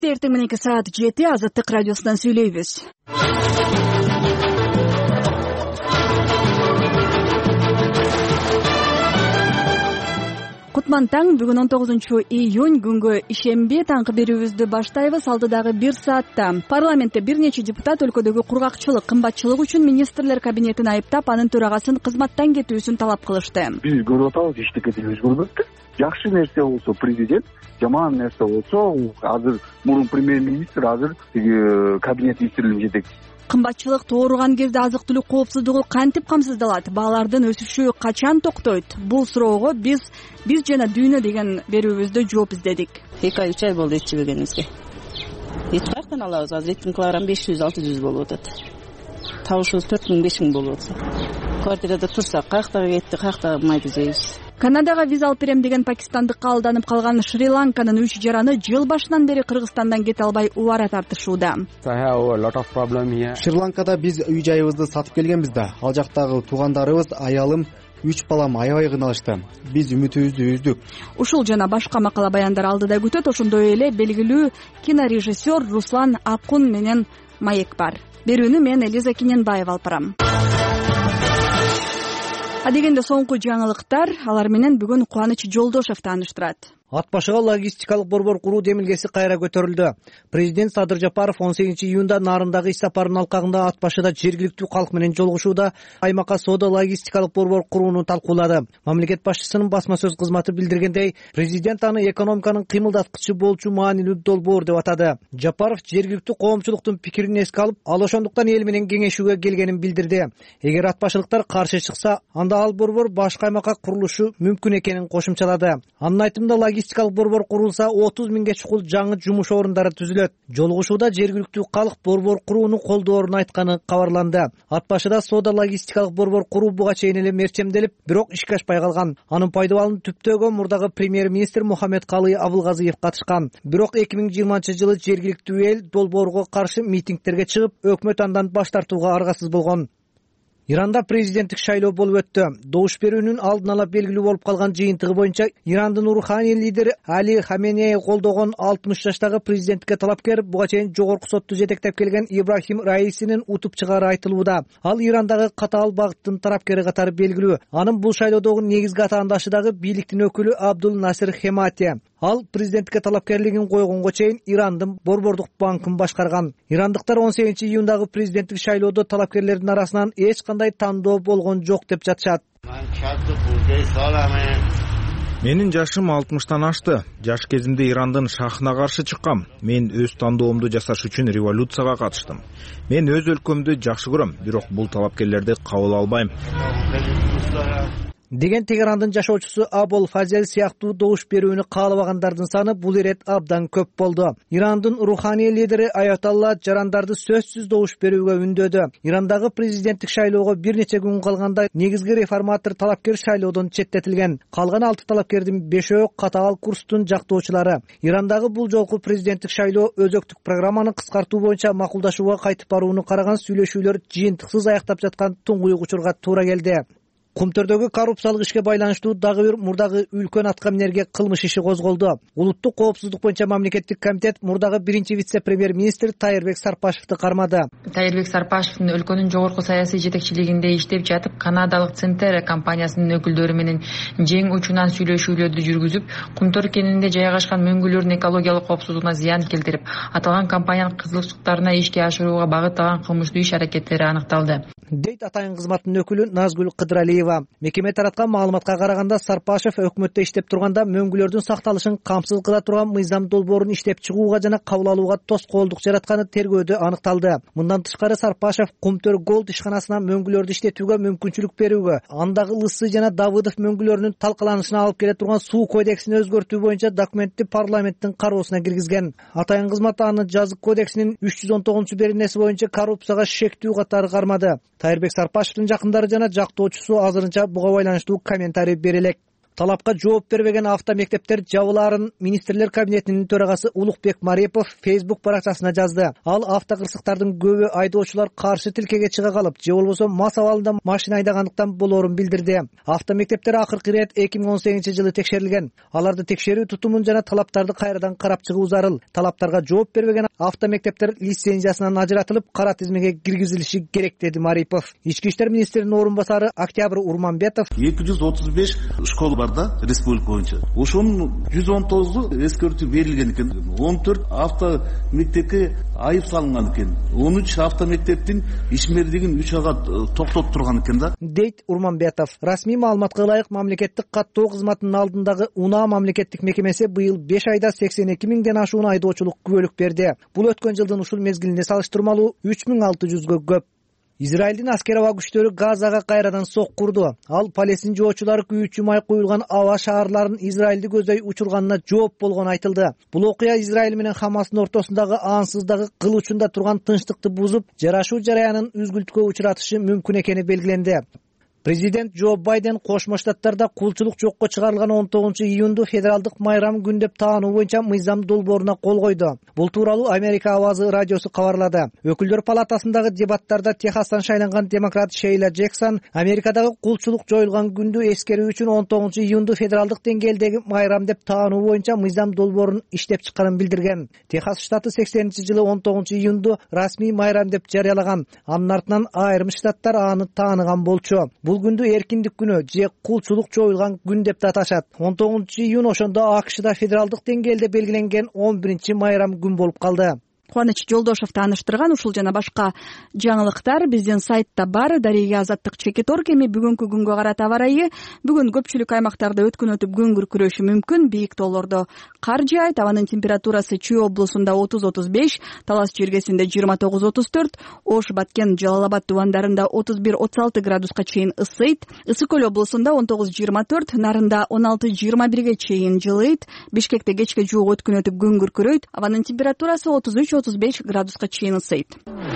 Эртең мененки саат 7 Азаттык радиосунан сүйлөйбүз. Кутман таң, бүгүн 19-июнь күнгө ишемби таңкы берүүбүздү баштайбыз. Алдыдагы 1 саатта парламентте бир нече депутат өлкөдөгү кургакчылык, кымбатчылык үчүн министрлер кабинетин айыптап, анын төрагасын кызматтан кетүүсүн талап кылышты. Биз көрүп атабыз, эчтеке өзгөрбөптүр. Жакшы нерсе болсо президент, жаман нерсе болсо азыр мурун премьер-министр, азыр кабинет министрлигинин жетекчиси. Кымбатчылык тууруган кезде азык-түлүк коопсуздугу кантип камсыздалат? Баалардын өсүшү качан токтойт? Бул суроого биз жана дүйнө деген берүүбүздө жооп издедик. 2-3 ай болду эт жебегенибизге. Эт каяктан алабыз? Азыр эттин килограммы 500-600 болуп атат. Табышыбыз 4000-5000 болуп атса. Квартирада турсак, каяктагы этти, каяктагы майды жейбиз. Канадага виза алып берем деген пакистандыкка алданып калган Шри-Ланканын 3 жараны жыл башынан бери Кыргызстандан кете албай убара тартышууда. Шри-Ланкада биз үй жайыбызды сатып келгенбиз да, ал жактагы туугандарыбыз, аялым, 3 балам аябай кыйналышты. Биз үмүтүбүздү үздүк. Ушул жана башка макала баяндар алдыда күтөт. Ошондой эле белгилүү кинорежиссер Руслан Акун менен маек бар. Берүүнү мен Элиза Кененбаева алып барам. Адегенде соңку жаңылыктар, алар менен бүгүн Кубаныч Жолдошев тааныштырат. Ат башыга логистикалык борбор куруу демилгеси кайра көтөрүлдү. Президент Садыр Жапаров 18-июнда Нарындагы иш сапарынын алкагында ат башыда жергиликтүү калк менен жолугушууда аймакка соода логистикалык борбор курууну талкуулады. Мамлекет башчысынын басма сөз кызматы билдиргендей, президент аны экономиканын кыймылдаткычы болчу маанилүү долбоор деп атады. Жапаров жергиликтүү коомчулуктун пикирин эске алып, ал ошондуктан эл менен кеңешүүгө келгенин билдирди. Эгер ат башылыктар каршы чыкса, анда ал борбор башка аймакка курулушу мүмкүн экенин кошумчалады. Анын айтымында логистикалык борбор курулса 30 000 чукул жаңы жумуш орундары түзүлөт. Жолугушууда жергиликтүү калк борбор курууну колдоорун айтканы кабарланды. Ат башыда соода логистикалык борбор куруу буга чейин эле мерчемделип, бирок ишке ашпай калган. Анын пайдабалын түптөөгө мурдагы премьер-министр Мухаммедкалый Абылгазиев катышкан. Бирок 2020-жылы жергиликтүү эл долбоорго каршы митингтерге чыгып, өкмөт андан баш тартууга аргасыз болгон. Иранда президенттик шайлоо болуп өттү. Добуш берүүнүн алдын ала белгилүү болуп калган жыйынтыгы боюнча Ирандын руханий лидери Али Хаменеи колдогон 60 жаштагы президенттикке талапкер буга чейин жогорку сотту жетектеп келген Ибрахим Раисинин утуп чыгаары айтылууда. Ал Ирандагы катаал багыттын тарапкери катары белгилүү. Анын бул шайлоодогу негизги атаандашы дагы бийликтин өкүлү Абдул Насир Хемати. Ал президенттикке талапкерлигин койгонго чейин Ирандын борбордук банкын башкарган. Ирандыктар 18-июндагы президенттик шайлоодо талапкерлердин арасынан эч кандай тандоо болгон жок деп жатышат. Менин жашым 60-тан ашты. Жаш кезимде Ирандын шахына каршы чыккам. Мен өз тандоомду жасаш үчүн революцияга катыштым. Мен өз өлкөмдү жакшы көрөм, бирок бул талапкерлерди кабыл албайм. Деген Тегерандын жашоочусу Абол Фазел сыяктуу добуш берүүнү каалабагандардын саны бул ирет абдан көп болду. Ирандын руханий лидери Аятолла жарандарды сөзсүз добуш берүүгө үндөдү. Ирандагы президенттик шайлоого бир нече күн калганда негизги реформатор талапкер шайлоодон четтетилген. Калган 6 талапкердин 5-өө катаал курстун жактоочулары. Ирандагы бул жолку президенттик шайлоо өзөктүк программаны кыскартуу боюнча макулдашууга кайтып барууну караган сүйлөшүүлөр жыйынтыксыз аяктап жаткан туңгуюк учурга туура келди. Кумтөрдөгү коррупциялык ишке байланыштуу дагы бир мурдагы үлкөн аткаминерге кылмыш иши козголду. Улуттук коопсуздук боюнча мамлекеттик комитет мурдагы биринчи вице-премьер-министр Тайырбек Сарпашевди кармады. Тайырбек Сарпашевдин өлкөнүн жогорку саясий жетекчилигинде иштеп жатып, канадалык Центер компаниясынын өкүлдөрү менен жең учунан сүйлөшүүлөрдү жүргүзүп, Кумтөр кенинде жайгашкан мөңгүлөрдүн экологиялык коопсуздугуна зыян келтирип, аталган компаниянын кызыкчылыктарына ишке ашырууга багытталган кылмыштуу иш-аракеттери аныкталды. Дейт атайын кызматтын өкүлү Назгүл Кыдыралиева. Мекеме тараткан маалыматка караганда Сарпашев өкмөттө иштеп турганда мөңгүлөрдүн сакталышын камсыз кыла турган мыйзам долбоорун иштеп чыгууга жана кабыл алууга тоскоолдук жаратканы тергөөдө аныкталды. Мындан тышкары Сарпашев Кумтөр Голд ишканасына мөңгүлөрдү иштетүүгө мүмкүнчүлүк берүүгө, андагы Лыссы жана Давыдов мөңгүлөрүнүн талкаланышына алып келе турган суу кодексин өзгөртүү боюнча документти парламенттин кароосуна киргизген. Атайын кызмат аны жазык кодексинин 319-беренеси боюнча коррупцияга шектүү катары кармады. Тайырбек Сарпашевдин жакындары жана жактоочусу азырынча буга байланыштуу комментарий бере элек. талапка жооп бербеген автомектептер жабылаарын министрлер кабинетинин төрагасы Улукбек Марипов Facebook баракчасына жазды. Ал автокырсыктардын көбү айдоочулар каршы тилкеге чыга калып, же болбосо мас абалында машина айдагандыктан болоорун билдирди. Автомектептер акыркы ирет 2018-жылы текшерилген. Аларды текшерүү тутумун жана талаптарды кайрадан карап чыгуу зарыл. Талаптарга жооп бербеген автомектептер лицензиясынан ажыратылып, кара тизмеге киргизилиши керек, деди Марипов. Ички иштер министринин орун басары Октябрь Урманбетов 235 школа бар да республика боюнча. Ошонун 119у эскертүү берилген экен. 14 авто мектепке айып салынган экен. 13 авто мектептин ишмердигин 3 айга токтотуп турган экен да, дейт Урманбетов. Расмий маалыматка ылайык мамлекеттик каттоо кызматынын алдындагы УНА мамлекеттик мекемеси быйыл 5 айда 82 миңден ашуун айдоочулук күбөлүк берди. Бул өткөн жылдын ушул мезгилине салыштырмалуу 3600гө көп. Израилдин аскер аба күчтөрү Газага кайрадан сок курду. Ал Палестин жоочулары күйүүчү май куюлган аба шаарларын Израилди көздөй учурганына жооп болгону айтылды. Бул окуя Израиль менен Хамастын ортосундагы ансыздагы кыл учунда турган тынчтыкты бузуп, жарашуу жараянын үзгүлтүккө учуратышы мүмкүн экени белгиленди. Президент Джо Байден Кошмо Штаттарда кулчулук жокко чыгарылган 19-июнду федералдык майрам күн деп таануу боюнча мыйзам долбооруна кол койду. Бул тууралуу Америка Авазы радиосу кабарлады. Өкүлдөр палатасындагы дебаттарда Техастан шайланган демократ Шейла Джексон Америкадагы кулчулук жоюлган күндү эскерүү үчүн 19-июнду федералдык деңгээлдеги майрам деп таануу боюнча мыйзам долбоорун иштеп чыкканын билдирген. Техас штаты 80-жылы 19-июнду расмий майрам деп жарыялаган. Анын артынан айрым штаттар аны тааныган болчу. Бул күндү эркиндик күнү же кулчулук жоюлган күн деп аташат. 19-июнь ошондо АКШда федералдык деңгээлде белгиленген 11-майрам күн болуп калды. Кубаныч Жолдошов тааныштырган ушул жана башка жаңылыктар биздин сайтта бар. Дарега Азаттык чекитор кеми бүгүнкү күнгө карата аба ырайы. Бүгүн көпчүлүк аймактарда өткөн өтүп күн күркүрөшү мүмкүн. Бийик тоолордо кар жаайт. Абанын температурасы Чүй облусунда 30-35, Талас жергесинде 29-34, Ош, Баткен, Жалал Абад дубандарында 31-36 градуска чейин ысыйт. Ысык көл облусунда 19-24, Нарында 16-21ге чейин жылыйт. Бишкекте кечке жуук өткөн өтүп күн күркүрөйт. Абанын температурасы 33-35 градуска чейин ысыйт.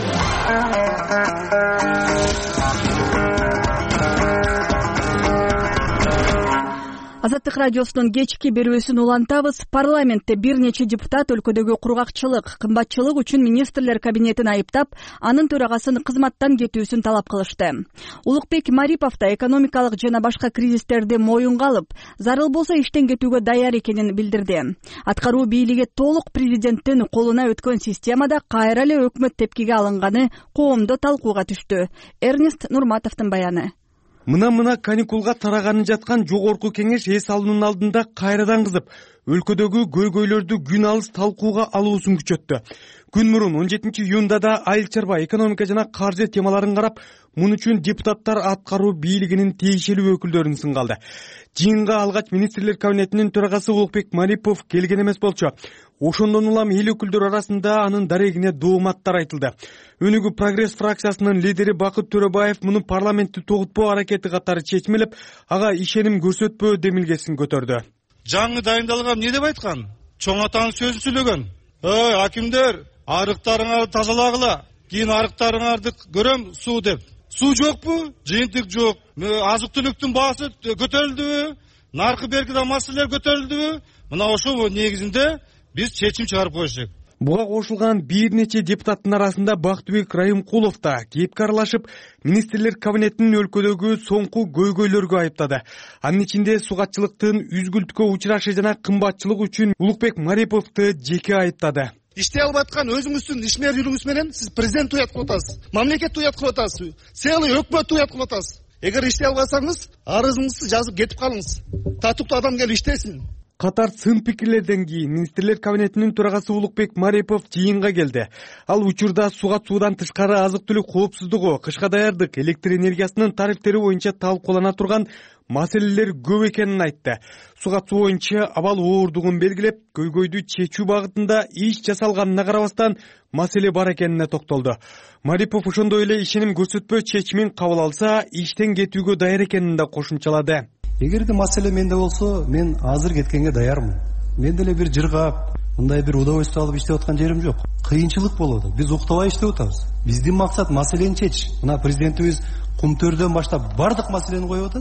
Азаттык радиосунун кечки берүүсүн улантабыз. Парламентте бир нече депутат өлкөдөгү кургакчылык, кымбатчылык үчүн министрлер кабинетин айыптап, анын төрагасын кызматтан кетүүсүн талап кылышты. Улукбек Марипов да экономикалык жана башка кризистерди моюнга алып, зарыл болсо иштен кетүүгө даяр экенин билдирди. Аткаруу бийлиги толук президенттин колуна өткөн системада кайра эле өкмөт тепкиге алынганы коомдо талкууга түштү. Эрнест Нурматовдун баяны. Мына каникулга тараганын жаткан жогорку кеңеш эс алуунун алдында кайрадан кызып, өлкөдөгү көйгөйлөрдү күн алыс талкууга алуусун күчөттү. Күн мурун 17-июнда да айыл чарба, экономика жана каржы темаларын карап, мун үчүн депутаттар аткаруу бийлигинин тиешелүү өкүлдөрүн сынгалды. Жыйынга алгач министрлер кабинетинин төрагасы Улукбек Марипов келген эмес болчу. Ошондон улам эл өкүлдөр арасында анын дарегине дооматтар айтылды. Өнүгүү прогресс фракциясынын лидери Бакыт Төрөбаев муну парламентти тогутпоо аракети катары чечмелеп, ага ишеним көрсөтпөө демилгесин көтөрдү. Жаңы дайындалган не деп айткан? Чоң атанын сөзүн сүйлөгөн. Акимдер, арыктарыңарды тазалагыла, кийин арыктарыңарды көрөм суу деп. Суу жокпу? Жыйынтык жок. Азык түлүктүн баасы көтөрүлдүбү? Наркы беркиде маселелер көтөрүлдүбү? Мына ошол негизинде биз чечим чыгарып коюшек. Буга кошулган бир нече депутаттын арасында Бактыбек Райымкулов да кепке аралашып, министрлер кабинетинин өлкөдөгү соңку көйгөйлөргө айыптады. Анын ичинде сугатчылыктын үзгүлтүккө учурашы жана кымбатчылык үчүн Улукбек Мариповду жеке айыптады. Иштей албай аткан өзүңүздүн ишмерлигиңиз менен сиз президент уят кылып атасыз, мамлекет уят кылып атасыз, целый өкмөт уят кылып атасыз. Эгер иштей албасаңыз, арызыңызды жазып кетип калыңыз. Татыктуу адам келип иштесин. Катар сын пикирлерден кийин министрлер кабинетинин төрагасы Улукбек Марипов жыйынга келди. Ал учурда суудан тышкары азык-түлүк коопсуздугу, кышка даярдык, электр энергиясынын тарифтери боюнча талкуулана турган маселелер көп экенин айтты. Сугатуу боюнча абал оордугун белгилеп, көйгөйдү чечүү багытында иш жасалганына карабастан маселе бар экенине токтолду. Марипов ошондой эле ишеним көрсөтпөө чечимин кабыл алса, иштен кетүүгө даяр экенин да кошумчалады. Эгерде маселе менде болсо, мен азыр кеткенге даярмын. Мен деле бир жыргап, мындай бир удовольствие алып иштеп аткан жерим жок. Кыйынчылык болот. Биз уктабай иштеп атабыз. Биздин максат маселени чечиш. Мына президентибиз Кумтөрдөн баштап бардык маселени коюп атат.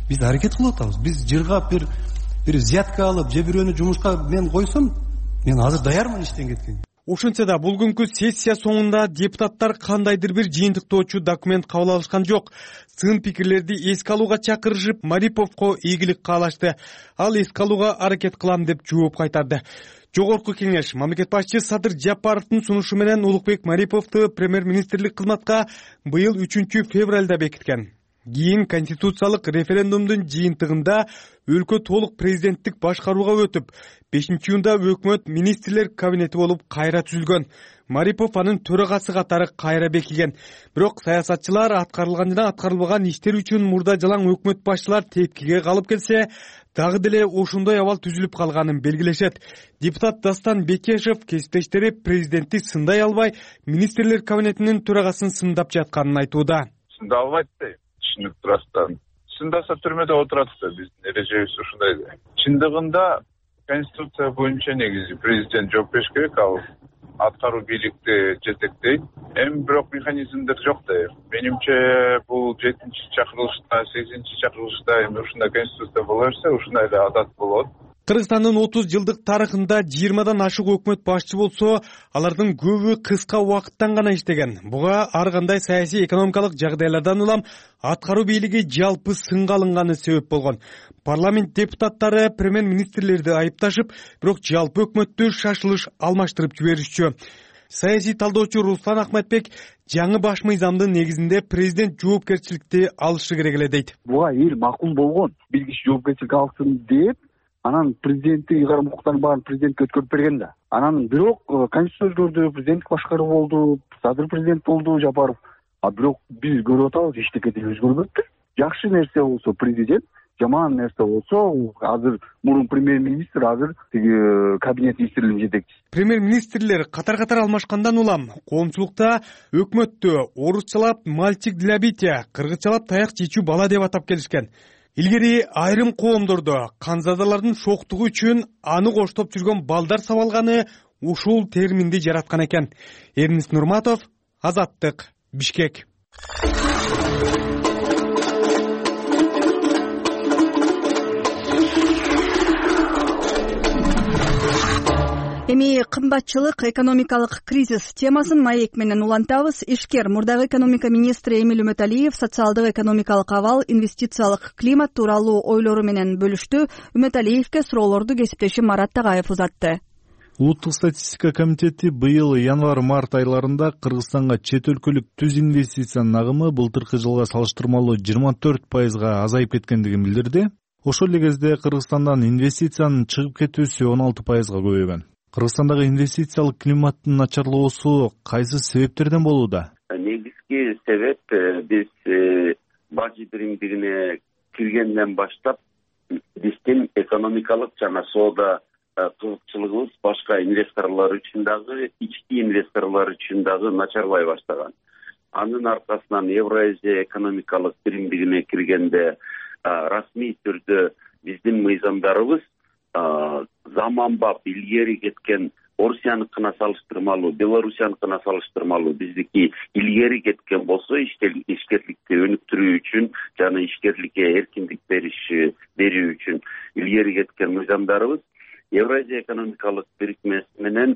биз аракет кылып атабыз. Биз жыргап бир взятка алып, же бирөөнү жумушка мен койсом, мен азыр даярмын иштен кеткенге. Ошентсе да бүгүнкү сессия соңунда депутаттар кандайдыр бир жыйынтыктоочу документ кабыл алышкан жок. Сын пикирлерди эске алууга чакырышып, Мариповго ийгилик каалашты. Ал эске алууга аракет кылам деп жооп кайтарды. Жогорку кеңеш мамлекет башчы Садыр Жапаровдун сунушу менен Улукбек Мариповду премьер-министрлик кызматка быйыл 3-февралда бекиткен. Кийин конституциялык референдумдун жыйынтыгында өлкө толук президенттик башкарууга өтүп, 5-июнда өкмөт министрлер кабинети болуп кайра түзүлгөн. Марипов анын төрагасы катары кайра бекилген. Бирок саясатчылар аткарылган жана аткарылбаган иштер үчүн мурда жалаң өкмөт башчылар тепкиге калып келсе, дагы деле ошондой абал түзүлүп калганын белгилешет. Депутат Дастан Бекешев кесиптештери президентти сындай албай, министрлер кабинетинин төрагасын сындап жатканын айтууда. Сында албайт дейм. Түшүнүп турасыздар. Сындаса түрмөдө отурат да, биздин эрежебиз ушундай. Чындыгында конституция боюнча негизи президент жооп бериш керек, ал аткаруу бийликти жетектейт. Эми бирок механизмдер жок да. Менимче бул 7-чакырылышта, 8-чакырылышта эми ушундай конституция боло берсе, ушундай эле адат болот. Кыргызстандын 30 жылдык тарыхында 20дан ашык өкмөт башчы болсо, алардын көбү кыска убакыттан гана иштеген. Буга ар кандай саясий экономикалык жагдайлардан улам аткаруу бийлиги жалпы сынга алынганы себеп болгон. Парламент депутаттары премьер-министрлерди айыпташып, бирок жалпы өкмөттү шашылыш алмаштырып жиберишчү. Саясий талдоочу Руслан Ахметбек жаңы баш мыйзамдын негизинде президент жоопкерчиликти алышы керек эле дейт. Буга эл макул болгон, бир жоопкерчилик алсын деп, анан президенттик ыйгарым укуктарын баарын президентке өткөрүп берген да. Анан бирок конституция өзгөрдү, президенттик башкаруу болду, Садыр президент болду Жапаров. Бирок биз көрүп атабыз, эчтеке деле өзгөрбөптүр. Жакшы нерсе болсо президент, жаман нерсе болсо азыр мурун премьер-министр, азыр кабинет министрлигинин жетекчиси. Премьер-министрлер катар-катар алмашкандан улам коомчулукта өкмөттү орусчалап мальчик для бития, кыргызчалап таяк чечүү бала деп атап келишкен. Илгери айрым коомдордо канзадалардын шоктугу үчүн аны коштоп жүргөн балдар сабалганы ушул терминди жараткан экен. Эрнис Нурматов, Азаттык, Бишкек. Эми кымбатчылык, экономикалык кризис темасын маек менен улантабыз. Ишкер мурдагы экономика министри Эмиль Үмөталиев социалдык экономикалык абал, инвестициялык климат тууралуу ойлору менен бөлүштү. Үмөталиевке суроолорду кесиптеши Марат Тагаев узатты. Улуттук статистика комитети быйыл январь-март айларында Кыргызстанга чет өлкөлүк түз инвестициянын агымы былтыркы жылга салыштырмалуу 24%га азайып кеткендигин билдирди. Ошол эле кезде Кыргызстандан инвестициянын чыгып кетүүсү 16%га көбөйгөн. Кыргызстандагы инвестициялык климаттын начарлоосу кайсы себептерден болууда? Негизги себеп биз бажы биримдигине киргенден баштап биздин экономикалык жана соода кызыкчылыгыбыз башка инвесторлор үчүн дагы, ички инвесторлор үчүн дагы начарлай баштаган. Анын аркасынан Евразия экономикалык биримдигине киргенде расмий түрдө биздин мыйзамдарыбыз заманбап илгери кеткен Орусияныкына салыштырмалуу, Белорусияныкына салыштырмалуу биздики илгери кеткен болсо, ишкерликти өнүктүрүү үчүн жана ишкерликке эркиндик берүү үчүн илгери кеткен мыйзамдарыбыз Евразия экономикалык бирикмеси менен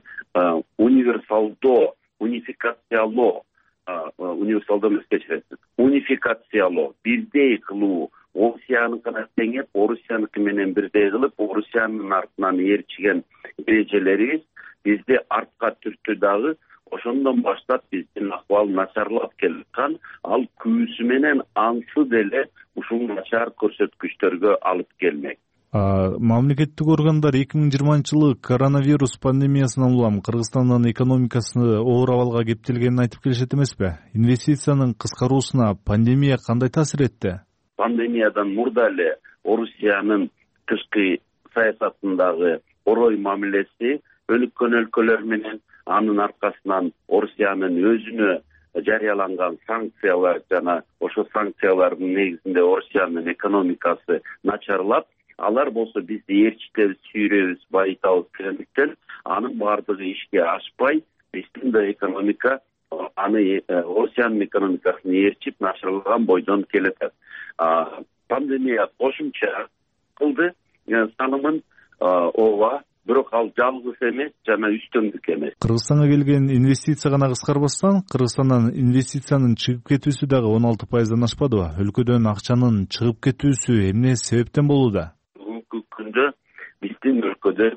унификациялоо, бирдей кылуу, Орусияныкына теңеп, Орусияныкы менен бирдей кылып, Орусиянын артынан ээрчиген эрежелерибиз бизди артка түрттү дагы. Ошондон баштап биздин акыбал начарлап келаткан, ал күбүсү менен ансы деле ушул начар көрсөткүчтөргө алып келмек. Мамлекеттик органдар 2020-жылы коронавирус пандемиясынан улам Кыргызстандын экономикасы оор абалга кептелгенин айтып келишет эмеспи? Инвестициянын кыскаруусуна пандемия кандай таасир этти? Пандемиядан мурда эле Орусиянын тышкы саясатындагы орой мамилеси өнүккөн өлкөлөр менен, анын аркасынан Орусиянын өзүнө жарыяланган санкциялар жана ошо санкциялардын негизинде Орусиянын экономикасы начарлап, алар болсо бизди ээрчитебиз, сүйрөбүз, байытабыз дегендиктен анын баардыгы ишке ашпай, биздин да экономика аны Орусиянын экономикасын ээрчип начарлаган бойдон келет. пандемия кошумча кылды санымын ооба, бирок ал жалгыз эмес жана үстөмдүк эмес. Кыргызстанга келген инвестиция гана кыскарбастан, Кыргызстандан инвестициянын чыгып кетүүсү дагы 16%дан ашпадыбы? Өлкөдөн акчанын чыгып кетүүсү эмне себептен болууда? Бүгүнкү күндө биздин өлкөдө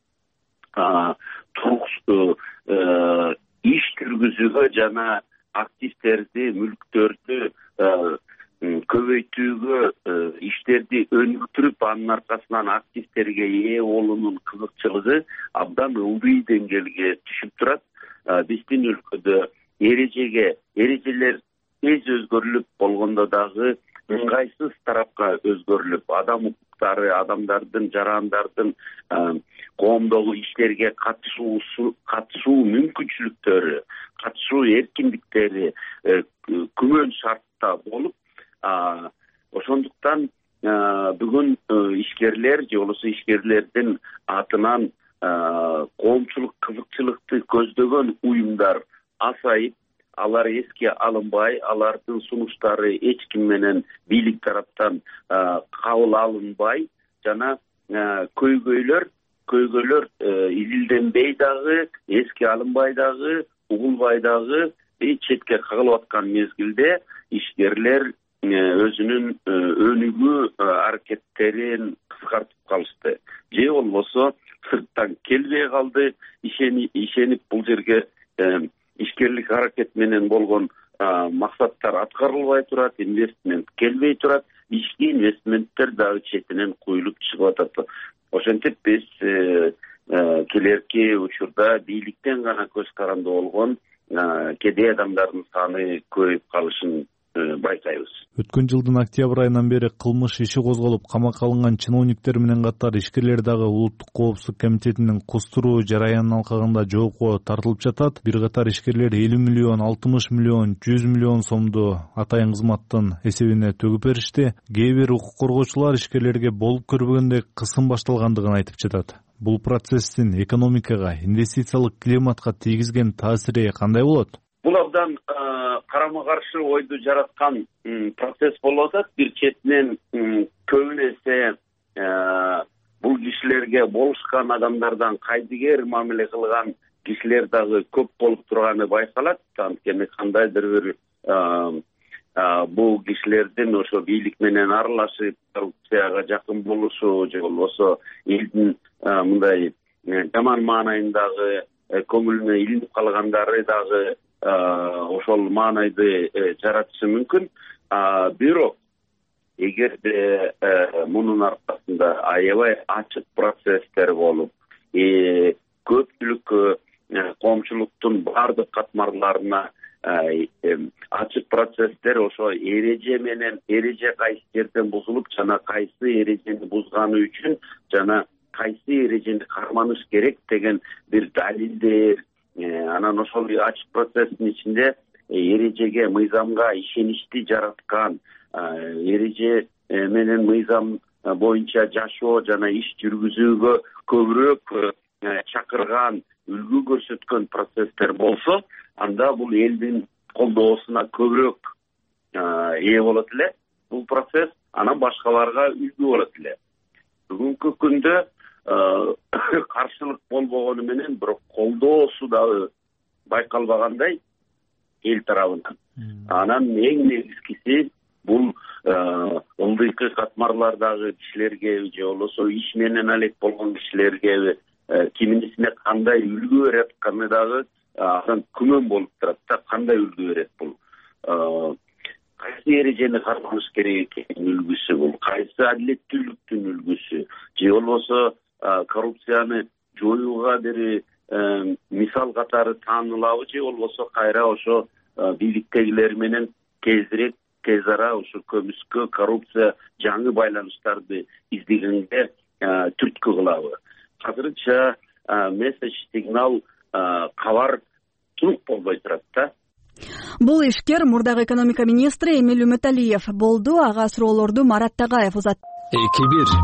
иш жүргүзүүгө жана активдерди, мүлктөрдү көбөйтүүгө, иштерди өнүктүрүп, анын аркасынан активдерге ээ болуунун кызыкчылыгы абдан ылдый деңгээлге түшүп турат. Биздин өлкөдө эрежелер тез өзгөрүлүп болгондо дагы ыңгайсыз тарапка өзгөрүлүп, адам укуктары, адамдардын, жарандардын коомдогу иштерге катышуу мүмкүнчүлүктөрү, катышуу эркиндиктери күмөн шартта болуп, ошондуктан бүгүн ишкерлер же болбосо ишкерлердин атынан коомчулук кызыкчылыкты көздөгөн уюмдар азайып, алар эске алынбай, алардын сунуштары эч ким менен бийлик тараптан кабыл алынбай, жана көйгөйлөр изилденбей дагы, эске алынбай дагы, угулбай дагы четке кагылып аткан мезгилде ишкерлер өзүнүн өнүгүү аракеттерин кыскартып калышты. Же болбосо сырттан келбей калды, ишенип бул жерге ишкерлик аракет менен болгон максаттар аткарылбай турат, инвестмент келбей турат, ички инвестменттер дагы четинен куюлуп чыгып атат. Ошентип биз келерки учурда бийликтен гана көз каранды болгон кедей адамдардын саны көбөйүп калышын байкайбыз. Өткөн жылдын октябрь айынан бери кылмыш иши козголуп, камакка алынган чиновниктер менен катар ишкерлер дагы Улуттук коопсуздук комитетинин кустуруу жараянын алкагында жоопко тартылып жатат. Бир катар ишкерлер 50 миллион, 60 миллион, 100 миллион сомду атайын кызматтын эсебине төгүп беришти. Кээ бир укук коргоочулар ишкерлерге болуп көрбөгөндөй кысым башталгандыгын айтып жатат. Бул процесстин экономикага, инвестициялык климатка тийгизген таасири кандай болот? Бул абдан карама каршы ойду жараткан процесс болуп атат. Бир четинен көбүн эсе бул кишилерге болушкан адамдардан кайдыгер мамиле кылган кишилер дагы көп болуп турганы байкалат. Анткени кандайдыр бир бул кишилердин ошо бийлик менен аралашып, коррупцияга жакын болушу же болбосо элдин мындай жаман маанайындагы көңүлүнө илинип калгандары дагы ошол маанайды жаратышы мүмкүн. Бирок эгерде мунун аркасында аябай ачык процесстер болуп, көпчүлүк коомчулуктун баардык катмарларына ачык процесстер ошо эреже кайсы жерден бузулуп, жана кайсы эрежени бузганы үчүн жана кайсы эрежени карманыш керек деген бир далилдер, анан ошол ачык процесстин ичинде эрежеге, мыйзамга ишеничти жараткан, эреже менен мыйзам боюнча жашоо жана иш жүргүзүүгө көбүрөөк чакырган, үлгү көрсөткөн процесстер болсо, анда бул элдин колдоосуна көбүрөөк ээ болот эле. Бул процесс анан башкаларга үлгү болот эле. Бүгүнкү күндө каршылык болбогону менен бирок колдоосу дагы байкалбагандай эл тарабынан. Анан эң негизгиси бул ылдыйкы катмарлардагы кишилерге же болбосо иш менен алек болгон кишилерге киминисине кандай үлгү берет атканы дагы анан күмөн болуп турат да, кандай үлгү берет бул, кайсы эрежени карманыш керек экенин үлгүсү бул, кайсы адилеттүүлүктүн үлгүсү, же болбосо коррупцияны жоюуга бир мисал катары таанылабы, же болбосо кайра ошо бийликтегилер менен тез ара ошо көмүскө коррупция жаңы байланыштарды издегенге түрткү кылабы. Азырынча месседж, сигнал, кабар турук болбой турат да. Бул ишкер мурдагы экономика министри Эмиль Үмүталиев болду. Ага суроолорду Марат Тагаев узат. 2-1.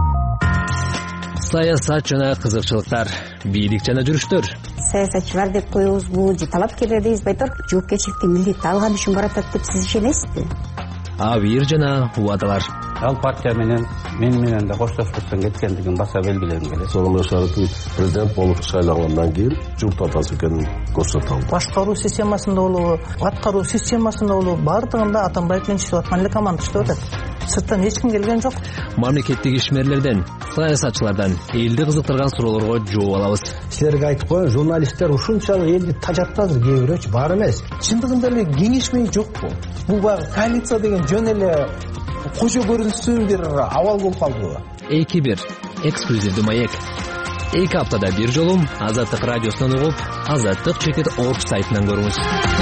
Саясат жана кызыкчылыктар, бийлик жана жүрүштөр. Саясатчылар деп коебуз, бул же талапкерлер дейбиз, байтор жоопкерчиликти милдетти алган үчүн баратат деп сиз ишенесизби? абийир жана убадалар. Ал партия менен да коштошпостон кеткендигин баса белгилегим келет. Сонун шарты президент болуп шайлангандан кийин журт атасы экенин көрсөтө алды. Башкаруу системасында болобу, аткаруу системасында болобу, бардыгында Атамбаев менен иштеп аткан эле команда иштеп атат. Сырттан эч ким келген жок. Мамлекеттик ишмерлерден, саясатчылардан элди кызыктырган суроолорго жооп алабыз. Силерге айтып коеюн, журналисттер ушунчалык элди тажатты азыр, кээ бирөөчү бар эмес. Чындыгында эле кеңешмей жокпу? Бул баягы коалиция деген жөн эле кожо көрүнүштүү бир абал болуп калдыбы? 2-1 эксклюзивдүү маек. 2 аптада бир жолу Азаттык радиосунан угуп, Азаттык.org сайтынан көрүңүз.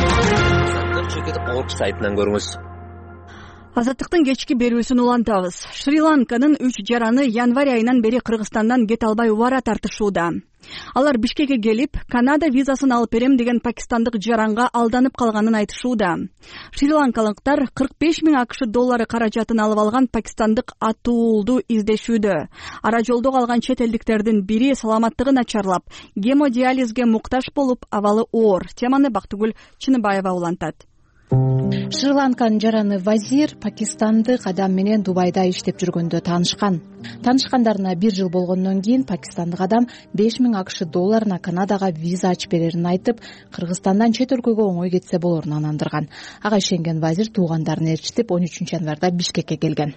Азаттык.org сайтынан көрүңүз. Азаттыктын кечки берүүсүн улантабыз. Шри-Ланканын 3 жараны январь айынан бери Кыргызстандан кете албай убара тартышууда. Алар Бишкекке келип, Канада визасын алып берем деген пакистандык жаранга алданып калганын айтышууда. Шри-Ланкалыктар 45 000 АКШ доллары каражатын алып алган пакистандык атуулду издешүүдө. Ара жолдо калган чет элдиктердин бири саламаттыгы начарлап, гемодиализге муктаж болуп, абалы оор. Теманы Бактыгүл Чыныбаева улантат. Шри-Ланканын жараны Вазир пакистандык адам менен Дубайда иштеп жүргөндө таанышкан. Таанышкандарына 1 жыл болгондон кийин пакистандык адам 5 000 АКШ долларына Канадага виза ачып берерин айтып, Кыргызстандан чет өлкөгө оңой кетсе болорун анандырган. Ага ишенген Вазир туугандарын ээрчитип 13 январда Бишкекке келген.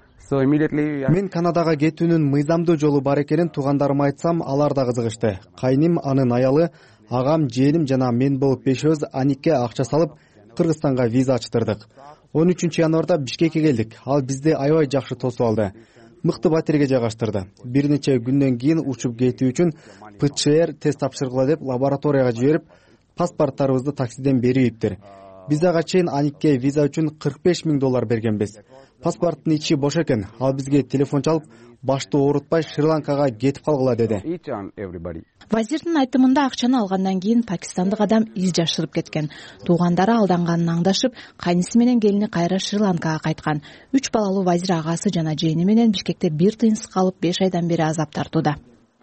Мен Канадага кетүүнүн мыйзамдуу жолу бар экенин туугандарыма айтсам, алар да кызыгышты. Кайным, анын аялы, агам, жээним жана мен болуп 5-өз Аникке акча салып Кыргызстанга виза ачтырдык. 13 январда Бишкекке келдик. Ал бизди аябай жакшы тосуп алды. Мыкты батирге жайгаштырды. Бир нече күндөн кийин учуп кетүү үчүн ПЧР тест тапшыргыла деп лабораторияга жиберип, паспорттарыбызды таксиден бериптир. Биз ага чейин Аникке виза үчүн 45 000 доллар бергенбиз. Паспорттун ичи бош экен. Ал бизге телефон чалып, башты оорутпай Шри-Ланкага кетип калгыла деди. Вазирдин айтымында акчаны алгандан кийин пакистандык адам из жашырып кеткен. Туугандары алданганын аңдашып, кайнысы менен келини кайра Шри-Ланкага кайткан. 3 балалуу Вазир агасы жана жээни менен Бишкекте бир тыйынсыз калып 5 айдан бери азап тартууда.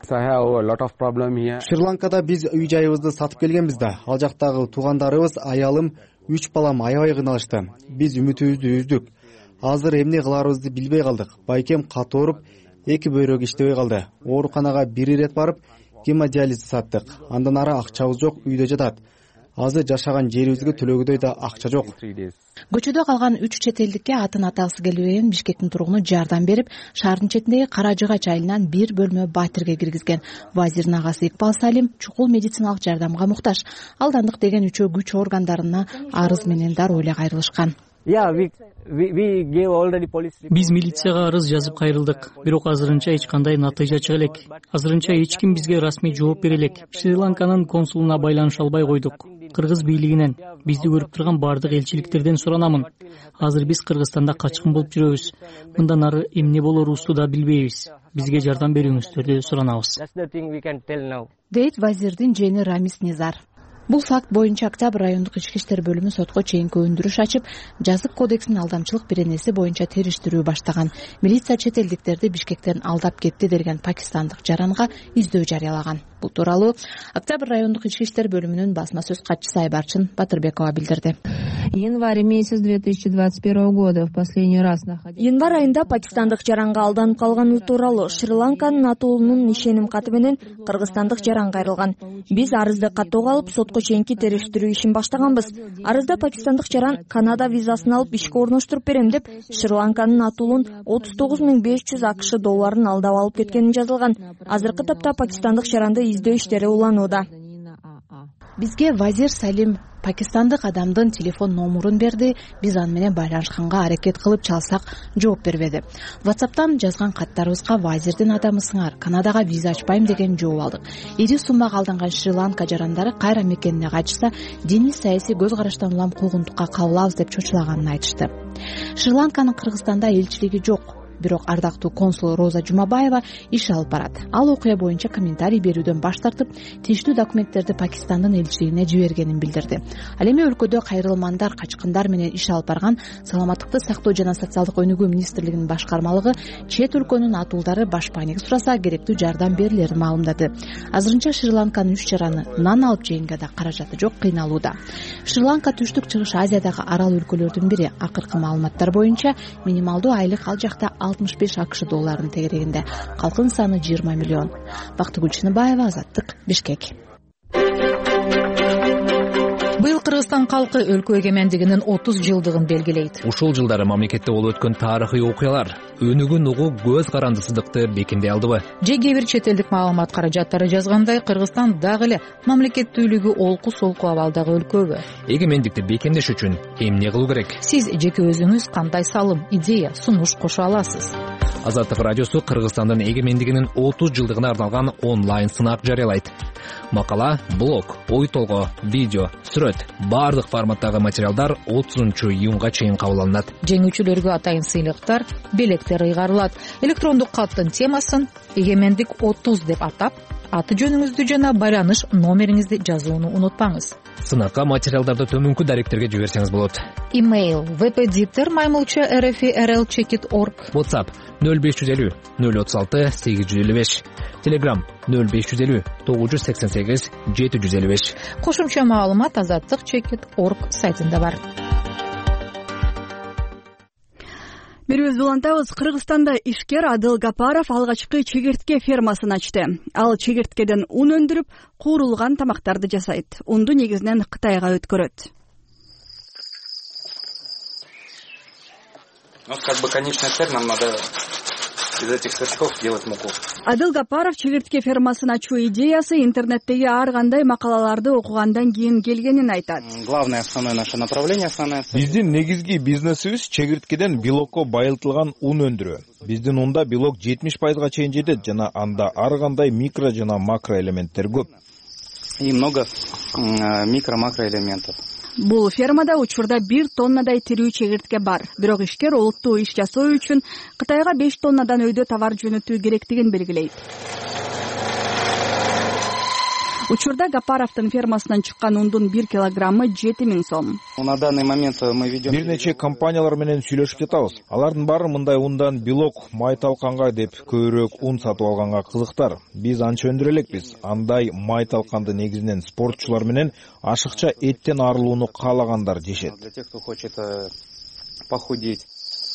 Шри-Ланкада биз үй жайыбызды сатып келгенбиз да, ал жактагы туугандарыбыз, аялым, 3 балам аябай кыйналышты. Биз үмүтүбүздү үздүк. Азыр эмне кыларыбызды билбей калдык. Байкем каты ооруп, 2 бөйрөк иштебей калды. Ооруканага 1 ирет барып, гемодиализ саттык. Андан ары акчабыз жок, үйдө жатат. Азыр жашаган жерибизге төлөгөдөй да акча жок. Көчөдө калган 3 чет элдикке атын атагысы келбеген Бишкектин тургуну жардам берип, шаардын четиндеги Кара Жыгач айылынан 1 бөлмө батирге киргизген. Вазирдин агасы Икбал Салим чукул медициналык жардамга муктаж. Алдандык деген үчөө күч органдарына арыз менен дароо эле кайрылышкан. Биз милицияга арыз жазып кайрылдык, бирок азырынча эч кандай натыйжа чыга элек. Азырынча эч ким бизге расмий жооп бере элек. Шри-Ланканын консулуна байланыша албай койдук. Кыргыз бийлигинен, бизди көрүп турган бардык элчиликтерден суранамын. Азыр биз Кыргызстанда качкын болуп жүрөбүз. Мындан ары эмне болорубузду да билбейбиз. Бизге жардам берүүңүздөрдү суранабыз. Дейт Вазирдин жээни Рамис Низар. Бул факт боюнча Октябрь райондук ички иштер бөлүмү сотко чейинки өндүрүш ачып, жазык кодексинин алдамчылык беренеси боюнча териштирүү баштаган. Милиция чет элдиктерди Бишкектен алдап кетти деген пакистандык жаранга издөө жарыялаган. Бул тууралуу Октябрь райондук ички иштер бөлүмүнүн басма сөз катчысы Айбарчын Батырбекова билдирди. Январь месяц 2021 года в последний раз находился. Январь айында пакистандык жаранга алданып калганы тууралуу Шри-Ланканын атуулунун ишеним каты менен кыргызстандык жаран кайрылган. Биз арызды каттоого алып сотко чейинки териштирүү ишин баштаганбыз. Арызда пакистандык жаран Канада визасын алып ишке орноштуруп берем деп Шри-Ланканын атуулун 39 500 АКШ долларын алдап алып кеткени жазылган. Азыркы тапта пакистандык жаранды издөө иштери уланууда. Бизге Вазир Салим пакистандык адамдын телефон номурун берди. Биз аны менен байланышканга аракет кылып чалсак, жооп бербеди. WhatsApp'тан жазган каттарыбызга Вазирдин адамы сыңар, Канадага виза ачпайм деген жооп алдык. Ири суммага алданган Шри-Ланка жарандары кайра мекенине кайтышса, диний саясий көз караштан улам куугунтукка кабылабыз деп чочулаганын айтышты. Шри-Ланканын Кыргызстанда элчилиги жок. бирок ардактуу консул Роза Жумабаева иш алып барат. Ал окуя боюнча комментарий берүүдөн баш тартып, тийиштүү документтерди Пакистандын элчилигине жибергенин билдирди. Ал эми өлкөдө кайрылмандар, качкындар менен иш алып барган Саламаттыкты сактоо жана социалдык өнүгүү министрлигинин башкармалыгы чет өлкөнүн атуулдары баш паник сураса керектүү жардам берилерин маалымдады. Азырынча Шри-Ланканын 3 жараны нан алып жегенге да каражаты жок, кыйналууда. Шри-Ланка түштүк чыгыш Азиядагы арал өлкөлөрдүн бири. Акыркы маалыматтар боюнча минималдуу айлык ал жакта 65 АКШ долларын тегерегинде. Калкын саны 20 миллион. Бактыгүл Чыныбаева, Азаттык, Бишкек. Быйыл Кыргызстан калкы өлкө эгемендигинин 30 жылдыгын белгилейт. Ушул жылдары мамлекетте болуп өткөн тарыхый окуялар өнүгүн угуу көз карандысыздыкты бекемдей алдыбы? Же кээ бир чет элдик маалымат каражаттары жазгандай, Кыргызстан дагы эле мамлекеттүүлүгү олку-солку абалдагы өлкөбү? Эгемендикти бекемдеш үчүн эмне кылуу керек? Сиз жеке өзүңүз кандай салым, идея, сунуш кошо аласыз? Азаттык радиосу Кыргызстандын эгемендигинин 30 жылдыгына арналган онлайн сынак жарыялайт. Макала, блог, ой толгоо, видео, сүрөт, бардык форматтагы материалдар 30-июнга чейин кабыл алынат. Жеңүүчүлөргө атайын сыйлыктар, белектер ыйгарылат. Электрондук каттын темасын эгемендик 30 деп атап, аты жөнүңүздү жана байланыш номериңизди жазууну унутпаңыз. Сынакка материалдарды төмөнкү даректерге жиберсеңиз болот. Имейл vpditor@rl.org. WhatsApp 0550 036 855. Telegram 0550 988 755. Кошумча маалымат azattik.org сайтында бар. Берүүбүздү улантабыз. Кыргызстанда ишкер Адыл Гапаров алгачкы чегиртке фермасын ачты. Ал чегирткеден ун өндүрүп, куурулган тамактарды жасайт. Унду негизинен Кытайга өткөрөт. Конечная цель, нам надо из этих сырчков делать муку. Адыл Гапаров чегиртке фермасын ачуу идеясы интернеттеги ар кандай макалаларды окугандан кийин келгенин айтат. Главное, основное наше направление, основная цель. Биздин негизги бизнесибиз чегирткеден белокко байылтылган ун өндүрүү. Биздин унда белок 70% чейин жетет жана анда ар кандай микро жана макро элементтер көп. И много микро-макро элементов. Бул фермада учурда 1 тоннадай тирүү чегиртке бар. Бирок ишкер олуттуу иш жасоо үчүн Кытайга 5 тоннадан өйдө товар жөнөтүү керектигин белгилейт. Учурда Гапаровдун фермасынан чыккан ундун 1 килограммы 7000 сом. На данный момент мы ведем... Бир нече компаниялар менен сүйлөшүп жатабыз. Алардын баары мындай ундан белок, май талканга деп көбүрөөк ун сатып алганга кызыктар. Биз анча өндүрө элекпиз. Андай май талканды негизинен спортчулар менен ашыкча эттен арылууну каалагандар жешет. Для тех, кто хочет похудеть.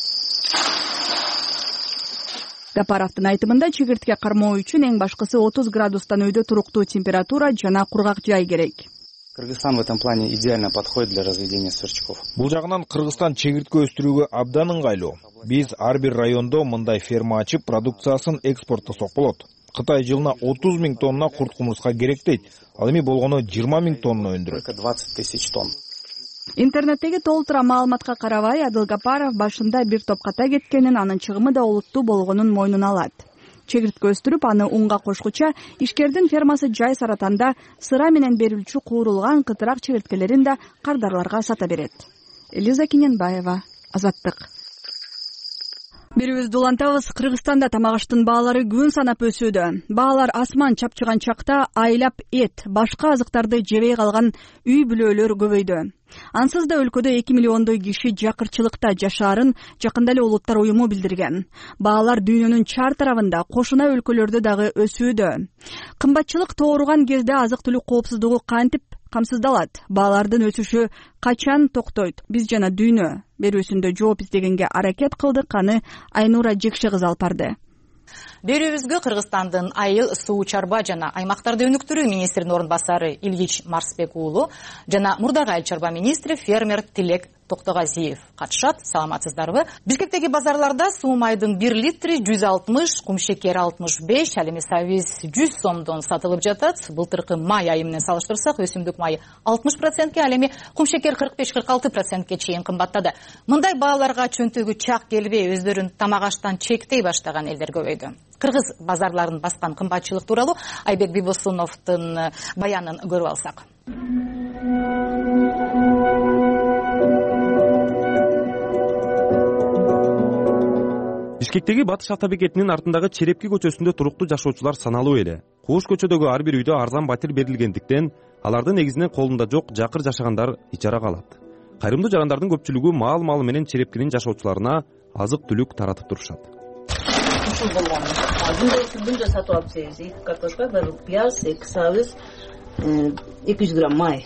Гапаровдун айтымында чегиртке кармоо үчүн эң башкысы 30 градустан өйдө туруктуу температура жана кургак жай керек. Кыргызстан в этом плане идеально подходит для разведения сверчков. Бул жагынан Кыргызстан чегиртке өстүрүүгө абдан ыңгайлуу. Биз ар бир райондо мындай ферма ачып, продукциясын экспорттосок болот. Кытай жылына 30 000 тонна курт кумурска керек дейт. Ал эми болгону 20 000 тонна өндүрөт. 20 000 тонн. Интернеттеги толтура маалыматка карабай, Адыл Гапаров башында бир топ ката кеткенин, анын чыгымы да олуттуу болгонун мойнуна алат. Чегиртке өстүрүп, аны унга кошкуча, ишкердин фермасы жай саратанда сыра менен берилчү куурулган кытырак чегирткелерин да кардарларга сата берет. Элиза Кененбаева, Азаттык. Берүүбүздү улантабыз. Кыргызстанда тамак-аштын баалары күн санап өсүүдө. Баалар асман чапчыган чакта айлап эт, башка азыктарды жебей калган үй бүлөлөр көбөйдү. Ансыз да өлкөдө 2 миллиондой киши жакырчылыкта жашаарын Жакында эле Улуттар уюму билдирген. Баалар дүйнөнүн чар тарабында, кошуна өлкөлөрдө дагы өсүүдө. Кымбатчылык тооруган кезде азык-түлүк коопсуздугу кантип камсыздалат? Баалардын өсүшү качан токтойт? Биз жана дүйнө берүүсүндө жооп издегенге аракет кылдык. Аны Айнура Жекше кызы алып барды. Берүүбүзгө Кыргызстандын айыл, суу, чарба жана аймактарды өнүктүрүү министринин орун басары Ильич Марсбек уулу жана мурдагы айыл чарба министри фермер Тилек Токтогазиев катышат. Саламатсыздарбы? Бишкектеги базарларда суу майдын 1 литри 160, кум шекер 65, ал эми сабиз 100 сомдон сатылып жатат. Былтыркы май айы менен салыштырсак, өсүмдүк майы 60%, ал эми кум шекер 45-46%ке чейин кымбаттады. Мындай бааларга чөнтөгү чак келбей, өздөрүн тамак-аштан чектей баштаган элдер көбөйдү. Кыргыз базарларын баскан кымбатчылык тууралуу Айбек Бибосуновдун баянын көрүп алсак. Бишкектеги Батыш ата бекетинин артындагы Черепки көчөсүндө туруктуу жашоочулар саналуу эле. Кууш көчөдөгү ар бир үйдө арзан батир берилгендиктен алардын негизинен колунда жок жакыр жашагандар ичара калат. Кайрымдуу жарандардын көпчүлүгү маал менен Черепкинин жашоочуларына азык түлүк таратып турушат. Ушул болгон. Күндө сатып алып жейбиз. 2 картошка, 1 пияз, 2 сабыз, 200 грамм май.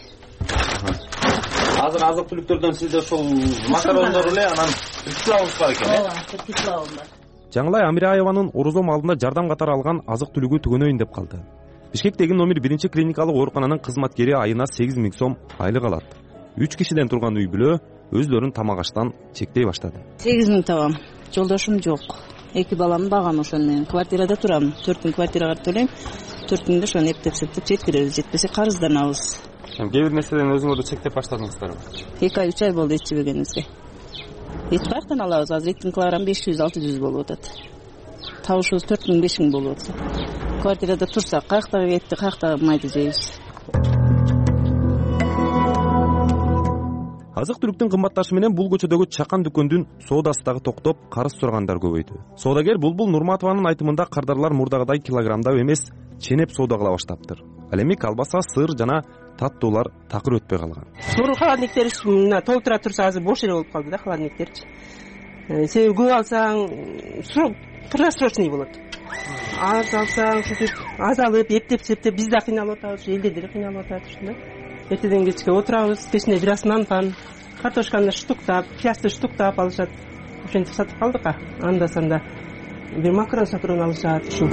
Азыр азык түлүктөрдөн сизде ушул макарондор эле, анан кислабыз бар экен, Ооба, кислабыз бар. Жаңылай Амираеванын орозом алдында жардам катары алган азык түлүгү түгөнөйүн деп калды. Бишкектеги номер 1 клиникалык оорукананын кызматкери айына 8 000 сом айлык алат. 3 кишиден турган үй бүлө өздөрүн тамак аштан чектей баштады. 8 000 табам. Жолдошум жок. 2 баламды багам, ошону менен квартирада турам. 4 күн квартирага төлөйм. 4 күндө ошону эптеп жеткиребиз, жетпесе карызданабыз. Кээ бир нерседен өзүңөрдү чектеп баштадыңыздарбы? 2 ай 3 ай болду эч жебегенибизге. Эт каяктан алабыз? Азыр эттин килограммы 500-600 болуп атат. Табышыбыз 4 000 5 000 болуп атат. Квартирада турсак, каяктагы этти, каяктагы майды жейбиз. Азык түлүктүн кымбатташы менен бул көчөдөгү чакан дүкөндүн соодасы дагы токтоп, карыз сурагандар көбөйдү. Соодагер Булбул Нурматованын айтымында кардарлар мурдагыдай килограммдап эмес, ченеп соода кыла баштаптыр. Ал эми колбаса, сыр жана таттуулар такыр өтпөй калган. Сору холодниктер мына толтура турса азыр бош эле болуп калды да холодниктерчи. Себеби көп алсаң просрочный болот. Аз алсаң аз алып эптеп биз да кыйналып атабыз, элдер деле кыйналып атат ушундай. Эртеден кечке отурабыз, кечинде бир аз нан, картошканы штуктап, пиязды штуктап алышат. Ошентип сатып калдык. Анда санда бир макарон алышат ушул.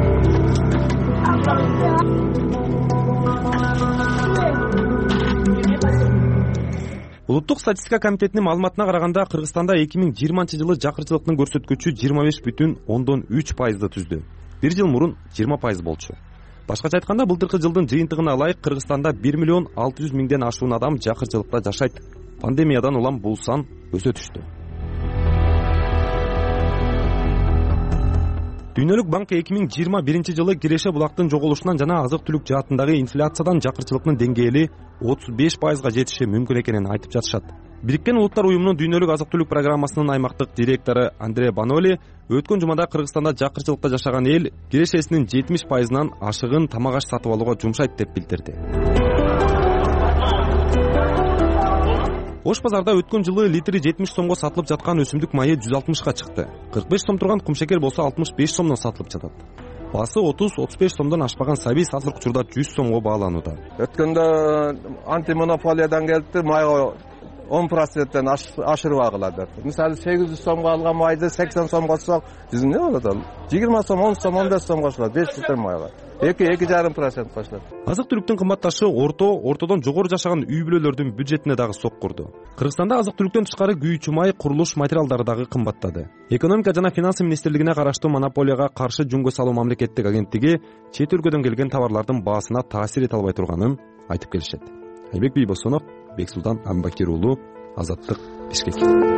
Улуттук статистика комитетинин маалыматына караганда Кыргызстанда 2020-жылы жакырчылыктын көрсөткүчү 25,3%ды түздү. Бир жыл мурун 20% болчу. Башкача айтканда, былтыркы жылдын жыйынтыгына ылайык Кыргызстанда 1 600 000 ашуун адам жакырчылыкта жашайт. Пандемиядан улам бул сан өсө түштү. Дүйнөлүк банк 2021-жылы Киреше булактын жоголушунан жана азык түлүк жаатындагы инфляциядан жакырчылыктын деңгээли 35%га жетиши мүмкүн экенин айтып жатышат. Бириккен Улуттар уюмунун дүйнөлүк азык түлүк программасынын аймактык директору Андре Баноли өткөн жумада Кыргызстанда жакырчылыкта жашаган эл кирешесинин 70%-нан ашыгын тамак аш сатып алууга жумшайт деп билдирди. Ош базарда өткөн жылы литри 70 сомго сатылып жаткан өсүмдүк майы 160га чыкты. 45 сом турган кумшекер болсо 65 сомдон сатылып жатат. Басы 30-35 сомдон ашпаган сабиз азыркы учурда 100 сомго бааланууда. Өткөндө антимонополиядан келди, майга 10%-тен ашырып агылады. Мисалы 800 сомго алган майды 80 сомго алсак, эмне болот ал? 20 сом, 10 сом, 15 сом кошулат, 5 литр майга. 2,5% кошулат. Азык түлүктүн кымбатташы ортодон жогору жашаган үй бүлөлөрдүн бюджетине дагы соккурду. Кыргызстанда азык түлүктөн тышкары күйүүчү май, курулуш материалдары дагы кымбаттады. Экономика жана финансы министрлигине караштуу монополияга каршы жөнгө салуу мамлекеттик агенттиги чет өлкөдөн келген товарлардын баасына таасир эте албай турганын айтып келишет. Айбек Бийбосонов, Бексултан Амбакир уулу, Азаттык, Бишкек.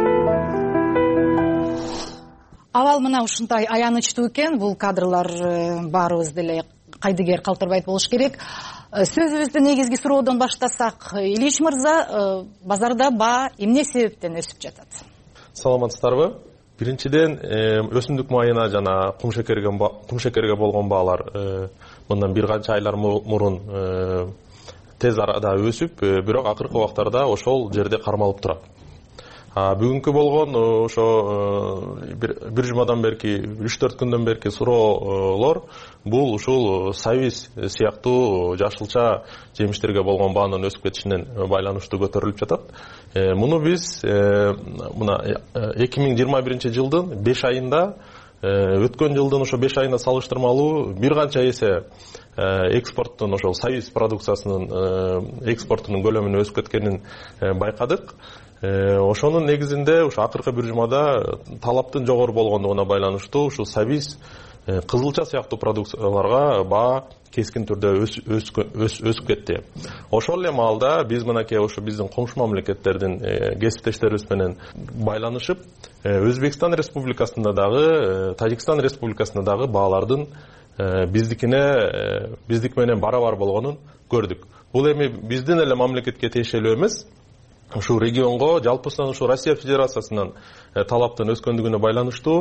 Абал мына ушундай аянычтуу экен, бул кадрлар баарыбыз деле кайдыгер калтырбайт болуш керек. Сөзүбүздү негизги суроодон баштасак, Ильич мырза, базарда баа эмне себептен өсүп жатат? Саламатсыздарбы? Биринчиден өсүмдүк майына жана кумшекерге болгон баалар мындан бир канча айлар мурун тез арада өсүп, бирок акыркы убактарда ошол жерде кармалып турат. Бүгүнкү болгон ошо бир жумадан берки, 3-4 күндөн берки суроолор бул ушул сабиз сыяктуу жашылча жемиштерге болгон баанын өсүп кетишинен байланыштуу көтөрүлүп жатат. Муну биз мына 2021-жылдын 5 айында өткөн жылдын ошо 5 айына салыштырмалуу бир канча эсе экспорттун ошол сабиз продукциясынын экспортунун көлөмүнүн өсүп кеткенин байкадык. Ошонун негизинде ушу акыркы бир жумада талаптын жогору болгондугуна байланыштуу ушу сабиз, кызылча сыяктуу продукцияларга баа кескин түрдө өсүп кетти. Ошол эле маалда биз мынакей ошо биздин комшу мамлекеттердин кесиптештерибиз менен байланышып, Өзбекстан Республикасында дагы, Тажикстан Республикасында дагы баалардын биздики менен барабар болгонун көрдүк. Бул эми биздин эле мамлекетке тиешелүү эмес. Ушу регионго жалпысынан ушу Россия Федерациясынан талаптын өскөндүгүнө байланыштуу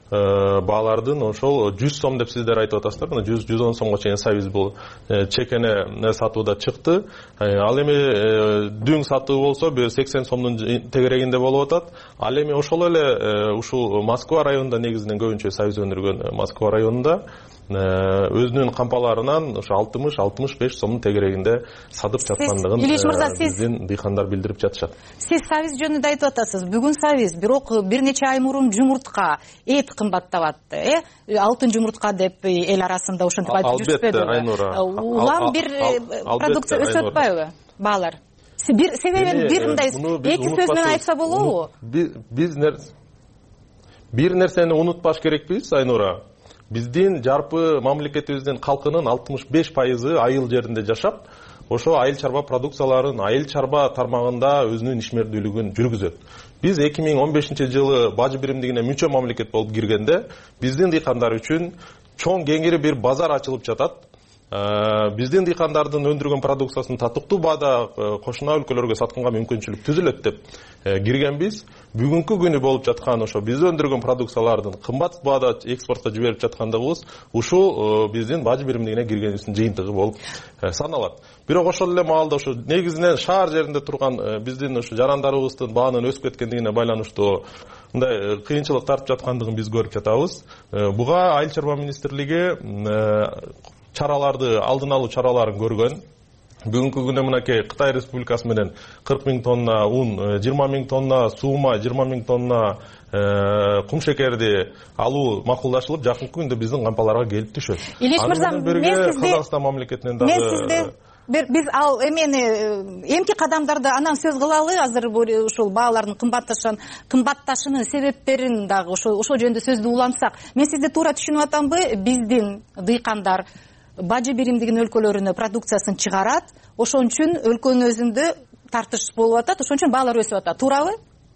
баалардын ошол 100 сом деп сиздер айтып атасыздар, мына 100-110 сомго чейин союз бул чекене сатууда чыкты. Ал эми дүң сатуу болсо 80 сомдун тегерегинде болуп атат. Ал эми ошол эле ушул Москва районунда негизинен көбүнчө союз өндүргөн Москва районунда өзүнүн кампаларынан ошо 60-65 сомдун тегерегинде сатып жаткандыгын биздин дыйкандар билдирип жатышат. Сиз союз жөнүндө айтып атасыз. Бүгүн союз, бирок бир нече ай мурун жумуртка, эт кымбаттап атты. Алтын жумуртка деп эл арасында ошентип айтып жүрүшпөдүбү? Улам бир продукция өсүп атпайбы баалар? Бир себебин бир мындай эки сөз менен айтса болобу? Бир нерсени унутпаш керекпиз, Айнура. Биздин жарпы мамлекетибиздин калкынын 65% айыл жеринде жашап, ошо айыл чарба продукцияларын айыл чарба тармагында өзүнүн ишмердүүлүгүн жүргүзөт. Биз 2015-жылы бажы биримдигине мүчө мамлекет болуп киргенде биздин дыйкандар үчүн чоң кеңири бир базар ачылып жатат. Биздин дыйкандардын өндүргөн продукциясын татыктуу баада кошуна өлкөлөргө сатканга мүмкүнчүлүк түзүлөт деп киргенбиз. Бүгүнкү күнү болуп жаткан ошо биз өндүргөн продукциялардын кымбат баада экспортко жиберип жаткандыгыбыз ушул биздин бажы биримдигине киргенибиздин жыйынтыгы болуп саналат. Бирок ошол эле маалда ошо негизинен шаар жеринде турган биздин ошо жарандарыбыздын баанын өсүп кеткендигине байланыштуу мындай кыйынчылык тартып жаткандыгын биз көрүп жатабыз. Буга Айыл чарба министрлиги чараларды, алдын алуу чараларын көргөн. Бүгүнкү күндө мынакей Кытай Республикасы менен 40 000 тонна ун, 20 000 тонна суума, 20 000 тонна кум шекерди алуу макулдашылып, жакынкы күндө биздин кампаларга келип түшөт. Илиш мырза, мен сизди Казакстан мамлекетинен дагы биз ал эмки кадамдарды анан сөз кылалы. Азыр ушул баалардын кымбатташынын себептерин дагы ошол жөнүндө сөздү улантсак. Мен сизди туура түшүнүп атамбы? Биздин дыйкандар бажы биримдигинин өлкөлөрүнө продукциясын чыгарат, ошон үчүн өлкөнүн өзүндө тартыш болуп атат, ошон үчүн баалар өсүп атат. Туурабы?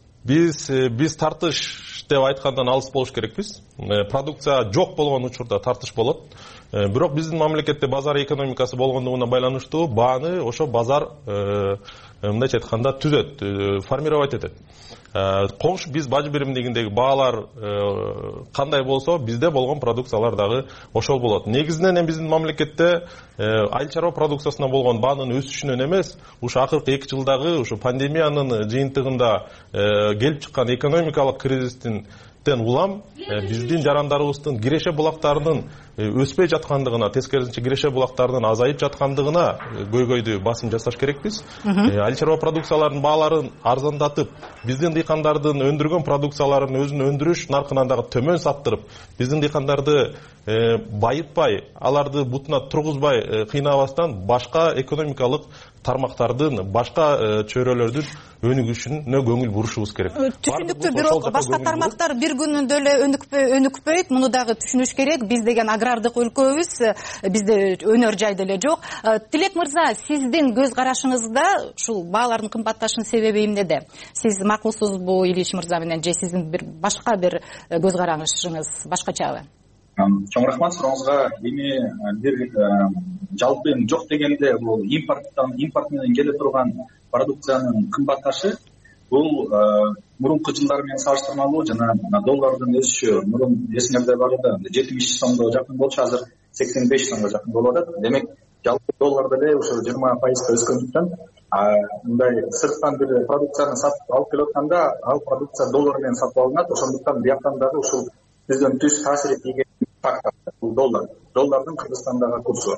Биз тартыш деп айткандан алыс болуш керекпиз. Продукция жок болгон учурда тартыш болот. Бирок биздин мамлекетте базар экономикасы болгондугуна байланыштуу бааны ошо базар мындайча айтканда түзөт, формировать этет. Коңшу биз бажы биримдигиндеги баалар кандай болсо, бизде болгон продукциялар дагы ошол болот. Негизинен биздин мамлекетте айыл чарба продукциясына болгон баанын өсүшүнөн эмес, ушу акыркы 2 жылдагы ушу пандемиянын жыйынтыгында келип чыккан экономикалык кризистин улам биздин жарандарыбыздын киреше булактарынын өспөй жаткандыгына, тескерисинче киреше булактарынын азайып жаткандыгына көйгөйдү басым жасаш керекпиз. Айыл чарба продукцияларынын бааларын арзандатып, биздин дыйкандардын өндүргөн продукцияларын өзүнүн өндүрүш наркынан дагы төмөн саттырып, биздин дыйкандарды байытпай, аларды бутуна тургузбай кыйнабастан башка экономикалык тармактардын, башка чөйрөлөрдүн өнүгүшүнө көңүл бурушубуз керек. Түшүнүктүү, бирок башка тармактар бир күнүндө эле өнүкпөйт. Муну дагы түшүнүш керек. Биз деген агрардык өлкөбүз, бизде өнөр жай деле жок. Тилек мырза, сиздин көз карашыңызда ушул баалардын кымбатташынын себеби эмнеде? Сиз макулсузбу Илич мырза менен, же сиздин башка бир көз карашыңыз башкачабы? Чоң рахмат сурооңузга. Эми бир жалпы жок дегенде бул импорт менен келе турган продукциянын кымбатташы бул мурунку жылдар менен салыштырмалуу жана доллардын өсүшү мурун эсиңерде бар да 70 сомго жакын болчу, азыр 85 сомго жакын болуп атат. Демек жалпы доллар деле ошо 20% өскөндүктөн мындай сырттан бир продукцияны сатып алып келип атканда ал продукция доллар менен сатып алынат. Ошондуктан бияктан дагы ушул бизден түз таасир эткен фактор бул доллардын Кыргызстандагы курсу.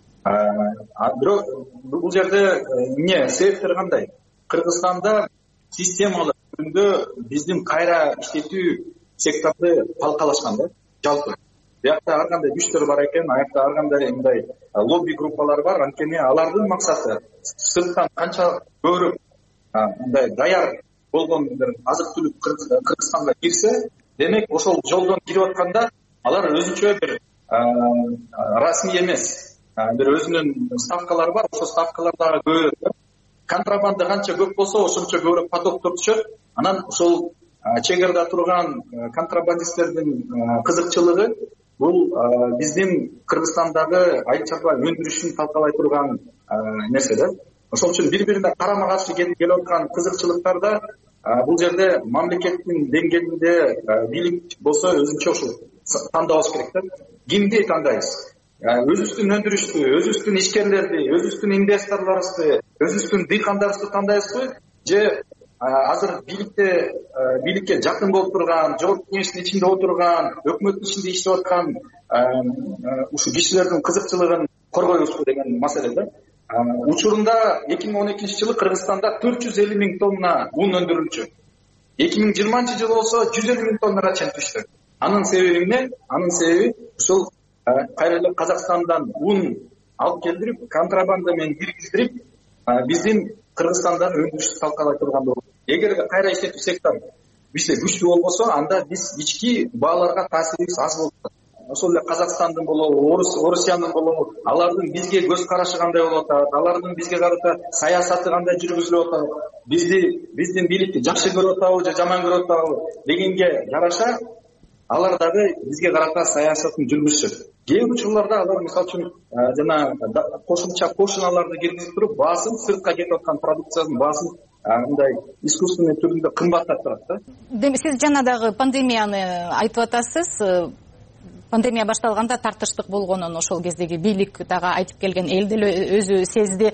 Бирок бул жерде эмне себептер кандай? Кыргызстанда системалык түрдө биздин кайра иштетүү сектору талкалашкан да, жалпы. Биякта ар кандай күчтөр бар экен, аякта ар кандай мындай лобби группалар бар. Анткени алардын максаты сырттан канча көбүрөөк мындай даяр болгон бир азык түлүк Кыргызстанга кирсе, демек ошол жолдон кирип атканда алар өзүнчө бир расмий эмес, бир өзүнүн ставкалары бар. Ошол ставкалар дагы көбөйөт. Контрабанда канча көп болсо, ошончо көбүрөөк потоктор түшөт. Анан ошол чегерде турган контрабандисттердин кызыкчылыгы бул биздин Кыргызстандагы айыл чарба өндүрүшүн талкалай турган нерсе да. Ошол үчүн бири-бирине карама каршы келип аткан кызыкчылыктарда бул жерде мамлекеттин деңгээлинде бийлик болсо өзүнчө ушул тандабыбыз керек да. Кимди тандайбыз? Өзүбүздүн өндүрүштү, өзүбүздүн ишкерлерди, өзүбүздүн инвесторлорубузду, өзүбүздүн дыйкандарыбызды тандайбызбы? Же азыр бийликке жакын болуп турган, жогорку кеңештин ичинде отурган, өкмөттүн ичинде иштеп аткан ушу кишилердин кызыкчылыгын коргойбузбу деген маселе да. Учурунда 2012 жылы Кыргызстанда 450 000 тонна un өндүрүлчү. 2020 жылы болсо 150 000 тоннага чейин түштү. Анын себеби эмне? Анын себеби ушул кайра эле Казакстандан un алып келдирип, контрабанда менен киргиздирип, биздин Кыргызстандан өндүрүштү талкалай турган болот. Эгер кайра эсептесек да бизде күчтүү болбосо, анда биз ички бааларга таасирибиз аз болот. Ошол эле Казакстандын болобу, Орусиянын болобу, алардын бизге көз карашы кандай болуп атат, алардын бизге карата саясаты кандай жүргүзүлүп атат, биздин бийликти жакшы көрүп атабы же жаман көрүп атабы дегенге жараша алар дагы бизге карата саясатын жүргүзүшөт. Кээ бир учурларда алар мисалы үчүн жана кошумча кошуналарды киргизип туруп, баасын сыртка кетип аткан продукциянын баасын мындай искусственный түрүндө кымбаттатып турат да. Сиз жана дагы пандемияны айтып атасыз. Пандемия башталганда тартыштык болгонун ошол кездеги бийлик дагы айтып келген, эл деле өзү сезди,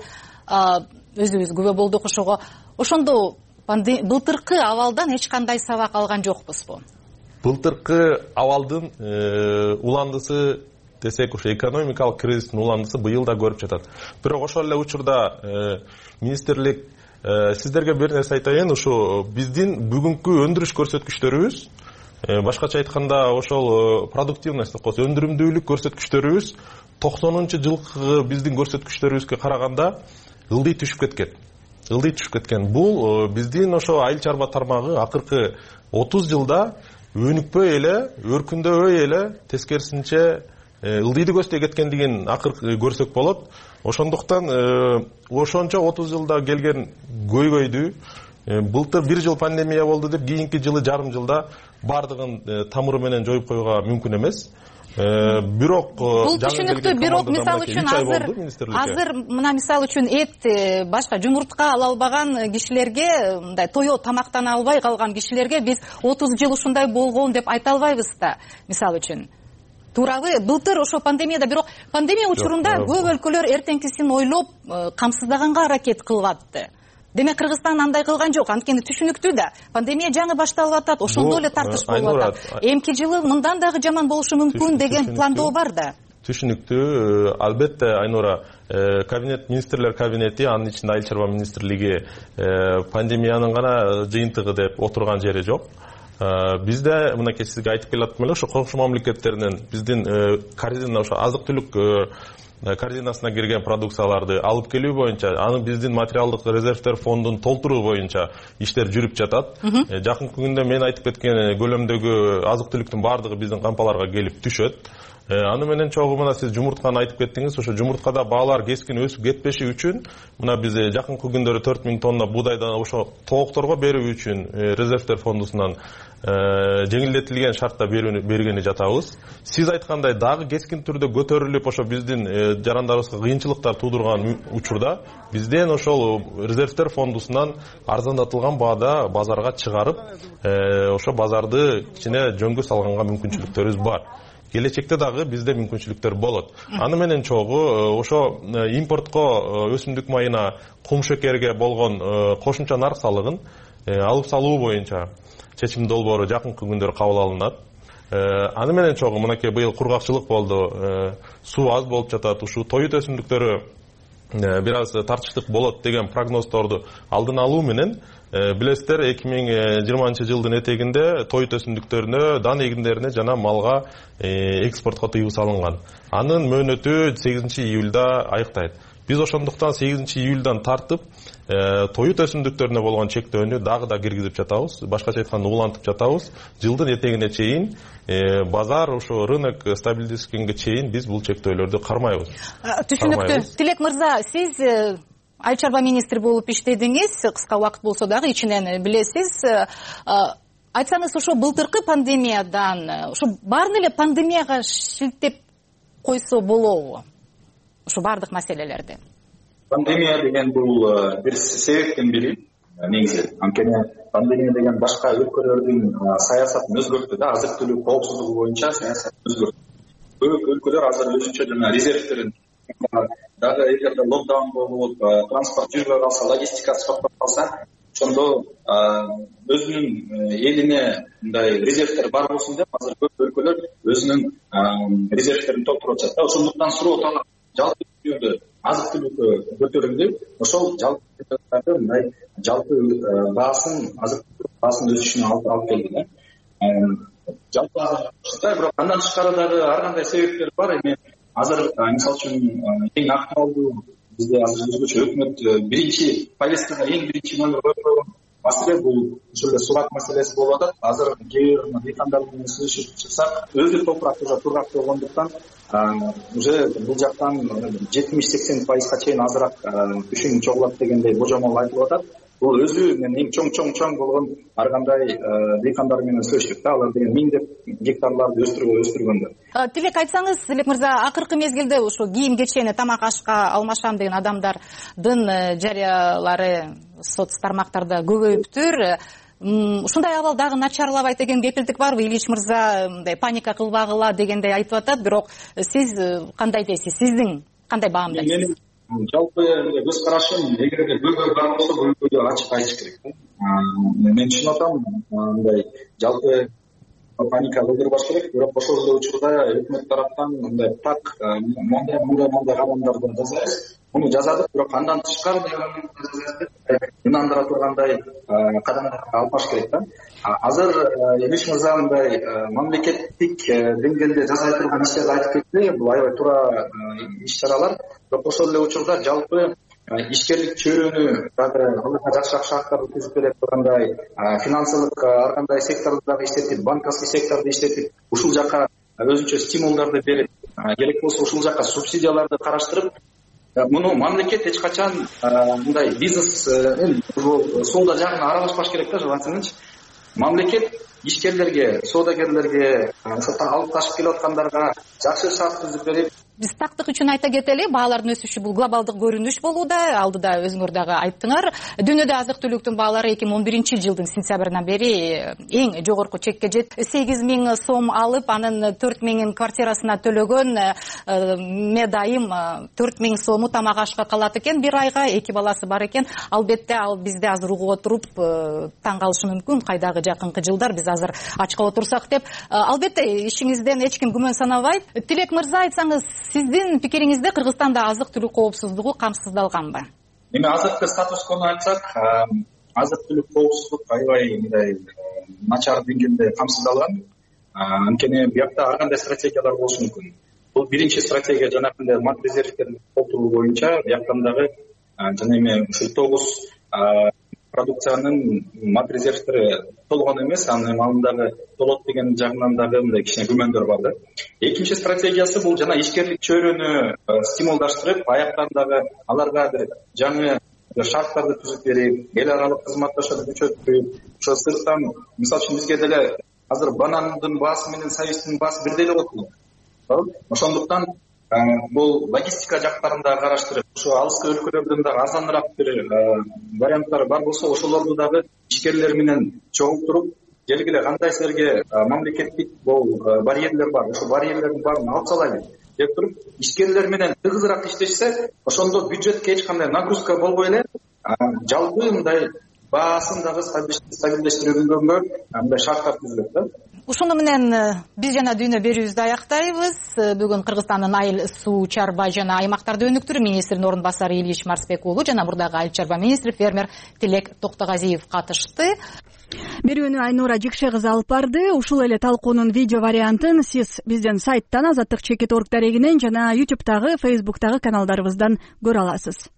өзүбүз күбө болдук ошого. Ошондо былтыркы абалдан эч кандай сабак алган жокпузбу? Былтыркы абалдын уландысы десек, ушу экономикалык кризистин уландысы быйыл да көрүп жатат. Бирок ошол эле учурда министрлик сиздерге бир нерсе айтайын, ушу биздин бүгүнкү өндүрүш көрсөткүчтөрүбүз, башкача айтканда ошол продуктивность кос өндүрүмдүүлүк көрсөткүчтөрүбүз 90-жылкы биздин көрсөткүчтөрүбүзгө караганда ылдый түшүп кеткен. Бул биздин ошо айыл чарба тармагы акыркы 30 жылда өнүкпөй эле, өркүндөбөй эле, тескерисинче ылдыйды көздөй кеткендигин акыркы көрсөк болот. Ошондуктан ошончо 30 жылда келген көйгөйдү былтыр 1 жыл пандемия болду деп, кийинки жылы жарым жылда бардыгын тамыры менен жоюп коюуга мүмкүн эмес. Бирок бул түшүнүктүү, бирок мисалы үчүн азыр мына мисалы үчүн эт, башка жумуртка ала албаган кишилерге, мындай тоё тамактана албай калган кишилерге биз 30 жыл ушундай болгон деп айта албайбыз да. Мисалы үчүн туурабы? Былтыр ошо пандемияда, бирок пандемия учурунда көп өлкөлөр эртеңкисин ойлоп камсыздаганга аракет кылып. Демек Кыргызстан андай кылган жок. Анткени түшүнүктүү да. Пандемия жаңы башталып атат, ошондо эле тартыш болуп атат. Эмки жылы мындан дагы жаман болушу мүмкүн деген пландоо бар да. Түшүнүктүү. Албетте, Айнура, кабинет, министрлер кабинети, анын ичинде айыл чарба министрлиги пандемиянын гана жыйынтыгы деп отурган жери жок. Бизде мынакей сизге айтып келатам эле, ошо коңшу мамлекеттеринен биздин корзина, ошо азык-түлүк корзинасына кирген продукцияларды алып келүү боюнча, аны биздин материалдык резервдер фондун толтуруу боюнча иштер жүрүп жатат. Жакынкы күндө мен айтып кеткен көлөмдөгү азык-түлүктүн баардыгы биздин кампаларга келип түшөт. Аны менен чогуу мына сиз жумуртканы айтып кеттиңиз. Ошо жумурткада баалар кескин өсүп кетпеши үчүн мына биз жакынкы күндөрү 4000 тонна буудайдан ошо тоокторго берүү үчүн резервдер фондусунан жеңилдетилген шартта бергени жатабыз. Сиз айткандай дагы кескин түрдө көтөрүлүп ошо биздин жарандарыбызга кыйынчылыктар туудурган учурда бизден ошол резервдер фондусунан арзандатылган баада базарга чыгарып, ошо базарды кичине жөнгө салганга мүмкүнчүлүктөрүбүз бар. Келечекте дагы бизде мүмкүнчүлүктөр болот. Аны менен чогуу ошо импортко өсүмдүк майына, кум шекерге болгон кошумча нарк салыгын алып салуу боюнча чечим долбоору жакынкы күндөр кабыл алынат. Аны менен чогуу мынакей быйыл кургакчылык болду, суу аз болуп жатат, ушу тоют өсүмдүктөрү бир аз тартыштык болот деген прогноздорду алдын алуу менен билесиздер 2020 жылдын этегинде тоют өсүмдүктөрүнө, дан эгиндерине жана малга экспортко тыюу салынган. Анын мөөнөтү 8 июлда айыктайт. Биз ошондуктан 8 июлдан тартып тоют өсүмдүктөрүнө болгон чектөөнү дагы да киргизип жатабыз. Башкача айтканда улантып жатабыз. Жылдын этегине чейин базар, ошо рынок стабилдешкенге чейин биз бул чектөөлөрдү кармайбыз. Түшүнүктүү. Тилек мырза, сиз айыл чарба министри болуп иштедиңиз, кыска убакыт болсо дагы ичинен билесиз. Айтсаңыз, ошо былтыркы пандемиядан, ошо баарын эле пандемияга шилтеп койсо болобу? Ошо бардык маселелерди. Пандемия деген бул бир себептен бири. негизи. Анткени пандемия деген башка өлкөлөрдүн саясатын өзгөрттү да, азык түлүк коопсуздугу боюнча саясатын өзгөрттү. Көп өлкөлөр азыр өзүнчө жана резервтерин дагы эгерде локдаун болуп, транспорт жүрбөй калса, логистикасы токтоп калса, ошондо өзүнүн элине мындай резервтер бар болсун деп азыр көп өлкөлөр өзүнүн резервтерин толтуруп атышат да. Ошондуктан суроо талап жалпы дүйнөдө азык түлүккө көтөрүлдү. Ошол жалпы баасын, азык түлүк баасын өсүшүнө алып келди да. Жалпы бирок андан тышкары дагы ар кандай себептер бар. Эми азыр мисалы үчүн эң актуалдуу бизде азыр өзгөчө өкмөт биринчи повесткага эң биринчи номер коюп койгон маселе бул ушул эле субак маселеси болуп атат. Азыр кээ бир дыйкандар менен сүйлөшүп чыксак, өзү топурак уже тургак болгондуктан уже бул жактан 70-80% чейин азыраак түшүм чогулат дегендей божомол айтылып атат. Бул өзү эң чоң болгон ар кандай дыйкандар менен сүйлөштүк да, алар деген миңдеп гектарларды өстүргөндөр. Тилек айтсаңыз, Тилек мырза, акыркы мезгилде ушу кийим кечени, тамак ашка алмашам деген адамдардын жарыялары соц тармактарда көбөйүптүр. Ушундай абал дагы начарлабайт деген кепилдик барбы? Ильич мырза мындай паника кылбагыла дегендей айтып атат, бирок сиз кандай дейсиз? Сиздин кандай баамдайсыз? Жалпы көз карашым, эгерде көбөй бар болсо көбөйдү ачык айтыш керек. Мен түшүнүп атам, мындай жалпы паника кылдырбаш керек, бирок ошол эле учурда өкмөт тараптан мындай так мындай кадамдарды жасайбыз. Муну жазадык, бирок андан тышкары ынандыра тургандай кадамдарды албаш керек да. Азыр Ильич мырза мындай мамлекеттик деңгээлде жасай турган иштерди айтып кетти. Бул аябай туура иш-чаралар. Бирок ошол эле учурда жалпы ишкерлик чөйрөнү дагы аларга жакшыраак шарттарды түзүп бере тургандай, финансылык ар кандай сектордогу иштетип, банковский секторду иштетип, ушул жака өзүнчө стимулдарды берип, керек болсо ушул жака субсидияларды караштырып, муну мамлекет эч качан мындай бизнес соода жагына аралашпаш керек да, желательночи. Мамлекет ишкерлерге, соодагерлерге, алып ташып келип аткандарга жакшы шарт түзүп берип, биз тактык үчүн айта кетели, баалардын өсүшү бул глобалдык көрүнүш болууда. Алдыда өзүңөр дагы айттыңар. Дүйнөдө азык түлүктүн баалары 2011-жылдын сентябрынан бери эң жогорку чекке жетти. 8.000 сом алып, анын 4.000 квартирасына төлөгөн медайым 4.000 сому тамак ашка калат экен бир айга, 2 баласы бар экен. Албетте ал бизде азыр угуп отуруп таң калышы мүмкүн, кайдагы жакынкы жылдар биз азыр ачка отурсак деп. Албетте ишиңизден эч ким күмөн санабайт. Тилек мырза, айтсаңыз, сиздин пикириңизде Кыргызстанда азык түлүк коопсуздугу камсыздалганбы? Эми азыркы статус-квону айтсак, азык түлүк коопсуздук аябай мындай начар деңгээлде камсыздалган. Анткени биякта ар кандай стратегиялар болушу мүмкүн. Бул биринчи стратегия жанакындай мат резервтерин толтуруу боюнча, бияктан дагы жана эми ушул 9 продукциянын мат резервтери толгон эмес, анын алдындагы толот деген жагынан дагы мындай кичине күмөндөр бар да. Экинчи стратегиясы бул жана ишкерлик чөйрөнү стимулдаштырып, аяктан дагы аларга бир жаңы шарттарды түзүп берип, эл аралык кызматташууну күчөтүп, ошо сырттан мисалы үчүн бизге деле азыр банандын баасы менен сабиздин баасы бирдей эле болот. Ошондуктан бул логистика жактарын да караштырып, ушу алыскы өлкөлөрдөн дагы арзаныраак бир варианттар бар болсо, ошолорду дагы ишкерлер менен чогултуруп, келгиле кандай силерге мамлекеттик бул барьерлер бар, ошол барьерлердин баарын алып салайлы деп туруп, ишкерлер менен тыгызыраак иштешсе, ошондо бюджетке эч кандай нагрузка болбой эле, жалпы мындай баасын дагы стабилдештирүүгө мындай шарттар түзүлөт да. Ушуну менен биз жана дүйнө берүүбүздү аяктайбыз. Бүгүн Кыргызстандын айыл суу чарба жана аймактарды өнүктүрүү министринин орун басары Ильич Марсбек уулу жана мурдагы айыл чарба министри фермер Тилек Токтогазиев катышты. Берүүнү Айнура Жикше кызы алып барды. Ушул эле талкуунун видео вариантын сиз биздин сайттан Азаттык.org дарегинен жана YouTube'дагы, Facebook'тагы каналдарыбыздан көрө аласыз.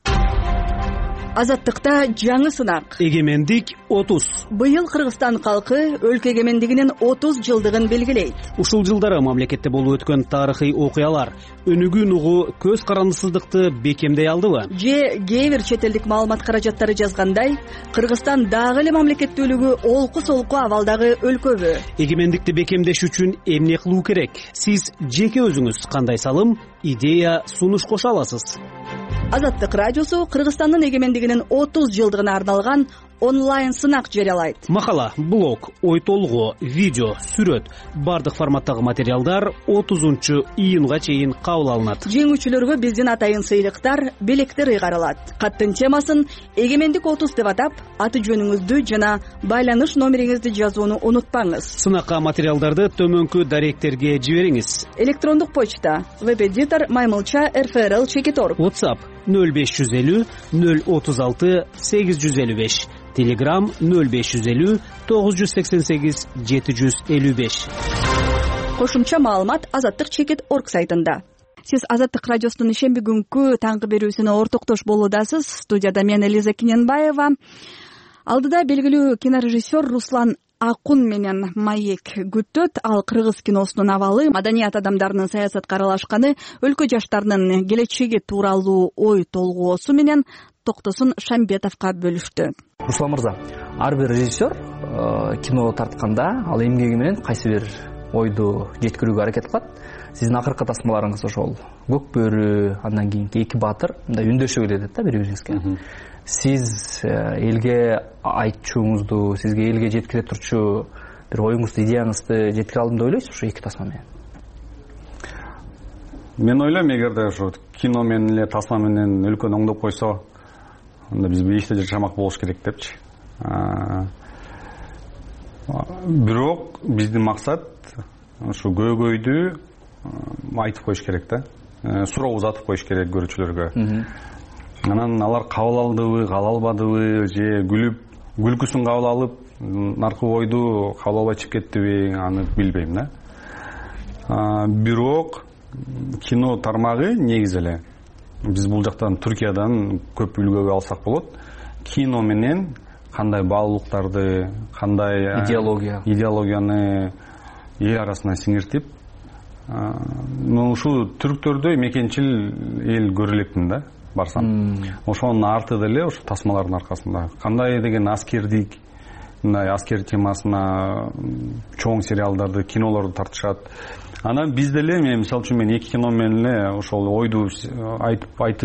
Азаттыкта жаңы сынак. Эгемендик 30. Быйыл Кыргызстан калкы өлкө эгемендигинин 30 жылдыгын белгилейт. Ушул жылдары мамлекетте болуп өткөн тарыхый окуялар өнүгүүн угу көз карандысыздыкты бекемдей алдыбы? Же кээ бир чет элдик маалымат каражаттары жазгандай, Кыргызстан дагы эле мамлекеттүүлүгү олку-солку абалдагы өлкөбү? Эгемендикти бекемдеш үчүн эмне кылуу керек? Сиз жеке өзүңүз кандай салым, идея, сунуш кошо аласыз? Азаттык радиосу Кыргызстандын эгемендигинин 30 жылдыгына арналган онлайн сынак жарыялайт. Макала, блог, ой толгоо, видео, сүрөт, бардык форматтагы материалдар 30-июнга чейин кабыл алынат. Жеңүүчүлөргө биздин атайын сыйлыктар, белектер ыйгарылат. Каттын темасын эгемендик 30 деп атап, аты жөнүңүздү жана байланыш номериңизди жазууну унутпаңыз. Сынакка материалдарды төмөнкү даректерге жибериңиз. Электрондук почта web-editor maymilcha@rfrl.org. WhatsApp 0550 036 855. Telegram 0550 988 755. Кошумча маалымат azattik.org сайтында. Сиз Азаттык радиосунун ишемби күнкү таңкы берүүсүнө ортоктош болуудасыз. Студияда мен Элиза Киненбаева. Алдыда белгилүү кинорежиссер Руслан Акун менен маек күттөт. Ал кыргыз киносунун абалы, маданият адамдарынын саясатка аралашканы, өлкө жаштарынын келечеги тууралуу ой толгоосу менен Токтосун Шамбетовго бөлүштү. Руслан мырза, ар бир режиссер кино тартканда ал эмгеги менен кайсы бир ойду жеткирүүгө аракет кылат. Сиздин акыркы тасмаларыңыз ошол Көк бөрү, андан кийинки Эки баатыр, мындай үндөшүп кетет да бири-бириңизге. Сиз элге айтчуңузду, сизге элге жеткире турчу бир оюңузду, идеяңызды жеткире алдым деп ойлойсузбу ушу эки тасма менен? Мен ойлойм, эгерде ушу кино менен эле тасма менен өлкөнү оңдоп койсо, анда биз бейиште жашамак болуш керек депчи. Бирок биздин максат ушу көйгөйдү айтып коюш керек да. Суроо узатып коюш керек көрүүчүлөргө. Анан алар кабыл алдыбы, кабыл албадыбы, же күлкүсүн кабыл алып, наркы ойду кабыл албай чыгып кеттиби, аны билбейм да. Бирок кино тармагы негизи эле биз бул жактан Түркиядан көп үлгү алсак болот. Кино менен кандай баалуулуктарды, кандай идеологияны эл арасына сиңиртип, ушу түрктөрдө мекенчил эл көрө элекмин да, барсам. Ошонун арты деле ушу тасмалардын аркасында. Кандай деген аскердик, мындай аскер темасына чоң сериалдарды, кинолорду тартышат. Анан биз деле, мен мисалы үчүн эки кино менен эле ошол ойду айтып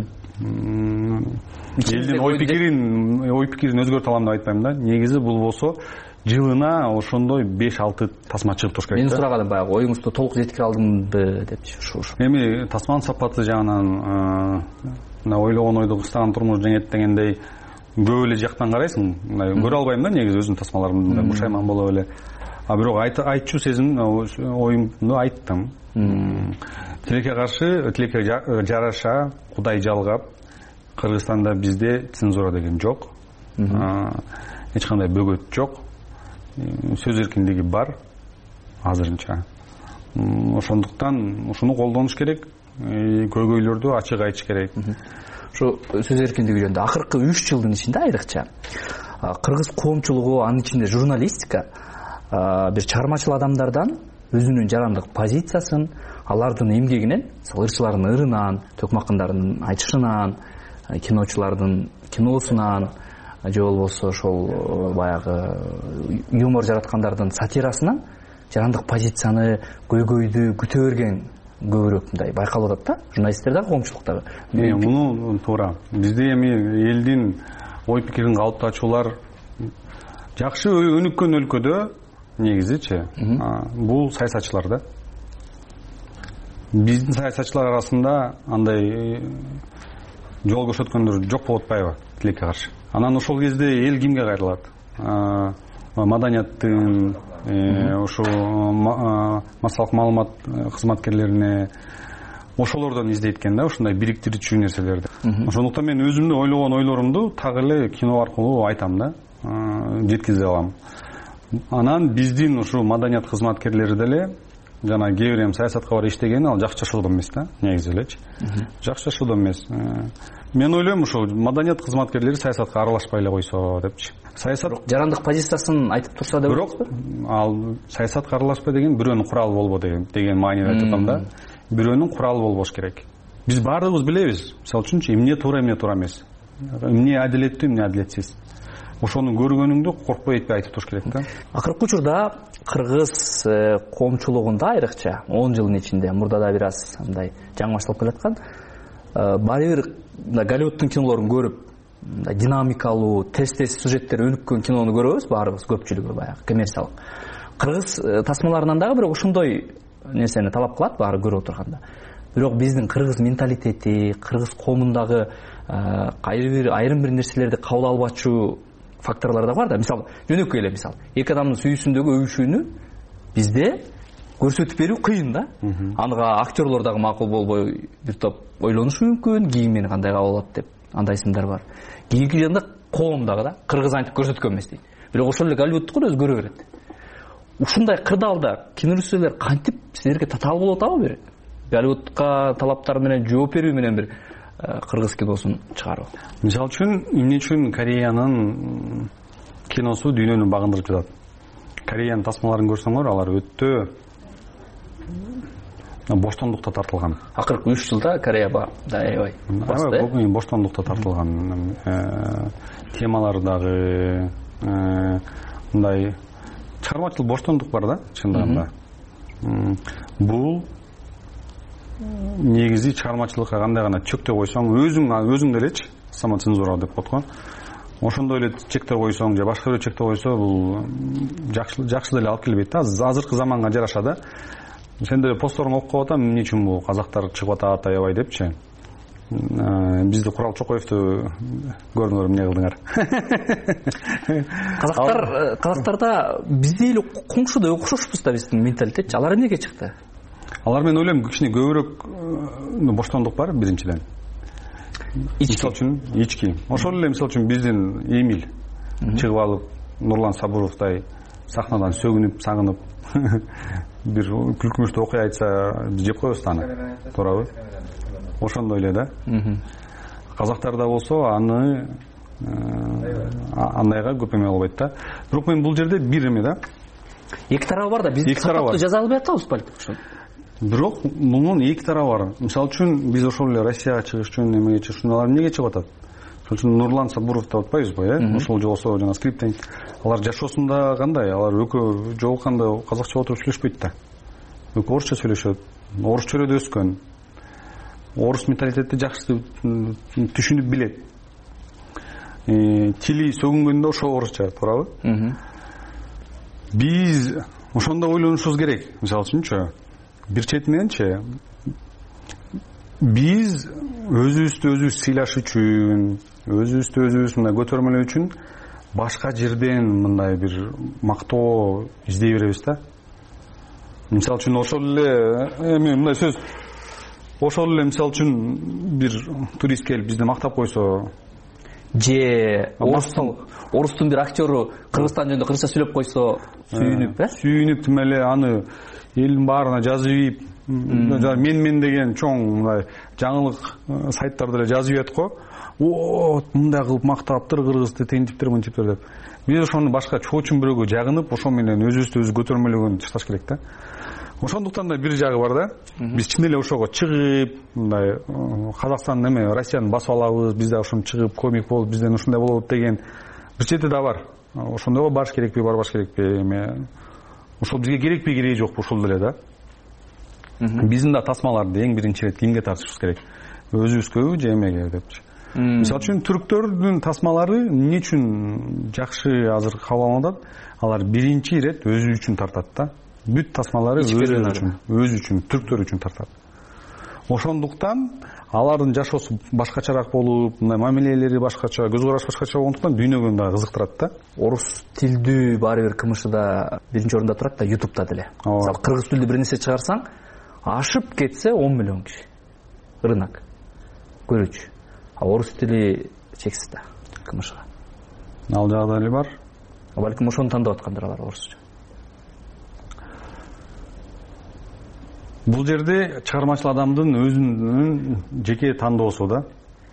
элдин ой пикирин өзгөртө алам деп айтпайм да. Негизи бул болсо жылына ошондой 5-6 тасма чыгып туруш керек. Мен сураганым баягы оюңузду толук жеткире алдымбы депчи. Эми тасманын сапаты жагынан ойлогон ойду кыстаган турмуш жеңет дегендей көп эле жактан карайсың. Мындай көрө албайм да негизи өзүнүн тасмаларымды, бушайман болуп эле. Бирок айтчу сезим оюмду айттым. Тилекке каршы, тилекке жараша, Кудай жалгап, Кыргызстанда бизде цензура деген жок. Эч кандай бөгөт жок. Сөз эркиндиги бар азырынча. Ошондуктан ушуну колдонуш керек, көйгөйлөрдү ачык айтыш керек. Ушу сөз эркиндиги жөнүндө акыркы 3 жылдын ичинде айрыкча кыргыз коомчулугу, анын ичинде журналистика бир чыгармачыл адамдардан өзүнүн жарандык позициясын, алардын эмгегинен, ырчылардын ырынан, төкмакындардын айтышынан, киночулардын киносунан, же болбосо ошол баягы юмор жараткандардын сатирасынан жарандык позицияны, көйгөйдү күтө берген көбүрөөк мындай байкалып атат да, журналисттер дагы, коомчулукта. Муну туура. Бизде эми элдин ой пикирин калыптачуулар жакшы өнүккөн өлкөдө негизичи бул саясатчылар да. Биздин саясатчылар арасында андай жол көрсөткөндөр жок болуп атпайбы тилекке каршы. Анан ошол кезде эл кимге кайрылат? Маданияттын, ошо массалык маалымат кызматкерлерине, ошолордон издейт экен да, ушундай бириктирүүчү нерселерди. Ошондуктан мен өзүмдүн ойлогон ойлорумду так эле кино аркылуу айтам да, жеткизе алам. Анан биздин ушу маданият кызматкерлери деле жана кээ бир саясатка бар иштеген, ал жакшы жашоодон эмес да, негизи элечи. Жакшы жашоодон эмес. Мен ойлойм, ушул маданият кызматкерлери саясатка аралашпай эле койсо депчи. Саясат жарандык позициясын айтып турса деп ойлойсузбу? Бирок ал саясатка аралашпай деген бирөөнүн куралы болбо деген мааниде айтып атам да. Бирөөнүн куралы болбош керек. Биз баардыгыбыз билебиз, мисалы үчүнчү, эмне туура, эмне туура эмес. Эмне адилеттүү, эмне адилетсиз. Ошону көргөнүңдү коркпой этпей айтып туруш керек да. Акыркы учурда кыргыз коомчулугунда айрыкча 10 жылдын ичинде, мурда да бир аз мындай жаңылышталып келаткан, баары бир Голливудтун кинолорун көрүп динамикалуу тез сюжеттер өнүккөн кинону көрөбүз баарыбыз, көпчүлүгү баягы коммерциялык. Кыргыз тасмаларынан дагы бирок ошондой нерсени талап кылат баары көрүп отурганда. Бирок биздин кыргыз менталитети, кыргыз коомундагы айрым бир нерселерди кабыл албачу факторлор да бар да. Мисалы, жөнөкөй эле мисал, эки адамдын сүйүүсүндөгү өбүшүүнү бизде көрсөтүп берүү кыйын да. Анга актерлор дагы макул болбой бир топ ойлонушу мүмкүн, кийимени кандай кабыл алат деп. Андай сымдар бар. Кийинки жанда коом дагы да кыргыз антип көрсөткөн эмес дейт. Бирок ошол эле Голливудтукун өзү көрө берет. Ушундай кырдаалда кинорежиссерлер кантип силерге татаал болуп атабы бир? Голливудка талаптар менен жооп берүү менен бир кыргыз киносун чыгаруу. Мисалы үчүн, эмне үчүн Кореянын киносу дүйнөнү багындырып жатат? Кореянын тасмаларын көрсөңөр, алар өтө боштондукта тартылган. Акыркы 3 жылда Корея аябай басты. Боштондукта тартылган темалары дагы мындай чыгармачылык боштондук бар да, чындыгында. Бул негизи чыгармачылыкка кандай гана чектөө койсоң, өзүң делечи, самоцензура деп коет го. Ошондой эле чектөө койсоң же башка бир чектөө койсо, бул жакшы деле алып келбейт да. Азыркы заманга жараша да. Сен деле посторуңду окуп атам, эмне үчүн бул казактар чыгып атат аябай депчи. Бизди Курал Чокоевду көрдүңөр, эмне кылдыңар? Казактарда бизде эле коңшудай окшошпуз да, биздин менталитетчи. Алар эмнеге чыкты? Алар мен ойлойм, кичине көбүрөөк боштондук бар биринчиден. Мисалы үчүн ички. Ошол эле мисалы үчүн биздин Эмиль чыгып алып, Нурлан Сабуровдай сахнадан сөгүнүп, сагынып бир күлкүнүчтүү окуя айтса, биз жеп коебуз да аны. Туурабы? Ошондой эле да. Казактарда болсо аны андайга көп эме болбойт да. Бирок мен бул жерде бир эме да. Эки тарабы бар да, биз сапаттуу жаза албай атабыз балким ошол. Бирок мунун эки тарабы бар. Мисалы үчүн биз ошол эле Россияга чыгыш үчүн эмеге чыгыш үчүн алар эмнеге чыгып атат? Ошол үчүн Нурлан Сабуров деп атпайбызбы, Ошол жолсо жана скриптен. Алар жашоосунда кандай? Алар экөө жолукканда казакча отуруп сүйлөшпөйт да. Экөө орусча сүйлөшөт. Орус чөрөдө өскөн. Орус менталитетти жакшы түшүнүп билет. Тили сөгүнгөндө ошо орусча, туурабы? Биз ошондо ойлонушубуз керек. Мисалы үчүнчү, бир четиненчи биз өзүбүздү өзүбүз сыйлаш үчүн, өзүбүздү өзүбүз мындай көтөрмөлөө үчүн башка жерден мындай бир мактоо издей беребиз да. Мисалы үчүн ошол эле мындай сөз, ошол эле мисалы үчүн бир турист келип бизди мактап койсо, же орустун бир актеру Кыргызстан жөнүндө кыргызча сүйлөп койсо, сүйүнүп тим эле аны элдин баарына жазып ийип, мен деген чоң мындай жаңылык сайттарда эле жазып ийет го. Мындай кылып мактаптыр кыргызды, тентиптир, мынтиптир деп. Биз ошону башка чоочун бирөөгө жагынып, ошо менен өзүбүздү өзү көтөрмөлөгөн ташташ керек да. Ошондуктан да бир жагы бар да. Биз чын эле ошого чыгып, мындай Казакстандын эме Россияны басып алабыз, биз да ошону чыгып комик болуп, бизден ушундай болот деген бир чети да бар. Ошондойго барыш керекпи, барбаш керекпи, эме ошол бизге керекпи, кереги жокпу, ошол деле да. Биздин да тасмаларды эң биринчи ирет кимге тартышыбыз керек? Өзүбүзгөбү же эмеге депчи. Мисалы үчүн түрктөрдүн тасмалары эмне үчүн жакшы азыр кабыл алынат? Алар биринчи ирет өзү үчүн тартат да. Бүт тасмалары өзү үчүн, түрктөр үчүн тартат. Ошондуктан алардын жашоосу башкачараак болуп, мындай мамилелери башкача, көз караш башкача болгондуктан дүйнөгө да кызыктырат да. Орус тилдүү баары бир КМШда биринчи орунда турат да, YouTube'да деле. Мисалы, кыргыз тилдүү бир нерсе чыгарсаң, ашып кетсе 10 миллион киши. Рынок көрүүчү. Орус тили чексиз да КМШга. Ал жагда эле бар. Балким ошону тандап аткандыр алар орусча. Бул жерде чыгармачыл адамдын өзүнүн жеке тандоосу да.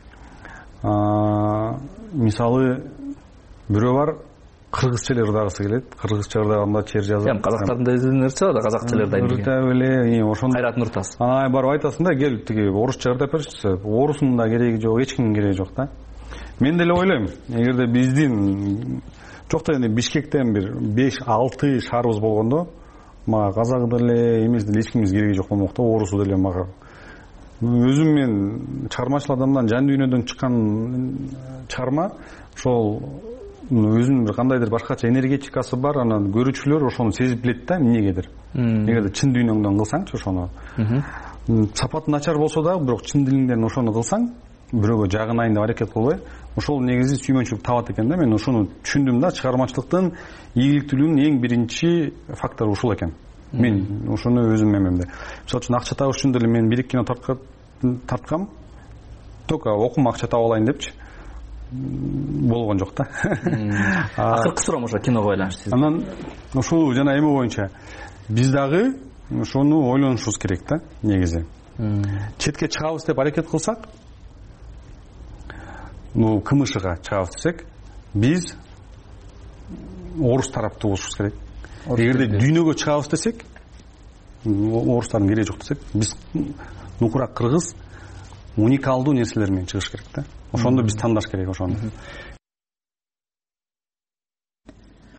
Мисалы бирөө бар, кыргызча эле ырдагысы келет, кыргызча ырдаганда чер жазат. Казактардын да өзүнүн ырчы бар да, казакча эле ырдайт. Эле, ошондо Кайрат Нуртас. Барып айтасың да, кел тиги орусча ырдап берчи. Орусунун да кереги жок, эч кимдин кереги жок да. Мен деле ойлойм, эгерде биздин жокто эми Бишкектен бир 5-6 шаарыбыз болгондо, мага казак деле, эмес деле эч кимибиз кереги жок болмок да, орусу деле мага өзүм мен чыгармачыл адамдан жан дүйнөдөн чыккан чыгарма ошол өзүнүн бир кандайдыр башкача энергетикасы бар, анан көрүүчүлөр ошону сезип билет да эмнегедир. Эгерде чын дүйнөңдөн кылсаңчы ошону. Сапаты начар болсо дагы, бирок чын дилиңден ошону кылсаң, бирөөгө жагынайын деп аракет кылбай, ошол негизи сүймөнчүлүк табат экен да. Мен ошону түшүндүм да, чыгармачылыктын ийгиликтүүлүгүнүн эң биринчи фактору ушул экен. Мен ошону өзүм мемемде. Мисалы үчүн акча табыш үчүн деле мен бир кино тарткам. Только окума акча таап алайын депчи. Болгон жок да. Акыркы суроом ошо киного байланыштуу. Анан ушул жана эме боюнча биз дагы ошону ойлонушубуз керек да, негизи. Четке чыгабыз деп аракет кылсак, КМШга чыгабыз десек, биз орус тараптуу болушубуз керек. Эгерде дүйнөгө чыгабыз десек, орустардын кереги жок десек, биз нукурак кыргыз уникалдуу нерселер менен чыгыш керек да. Ошондо биз тандаш керек ошону.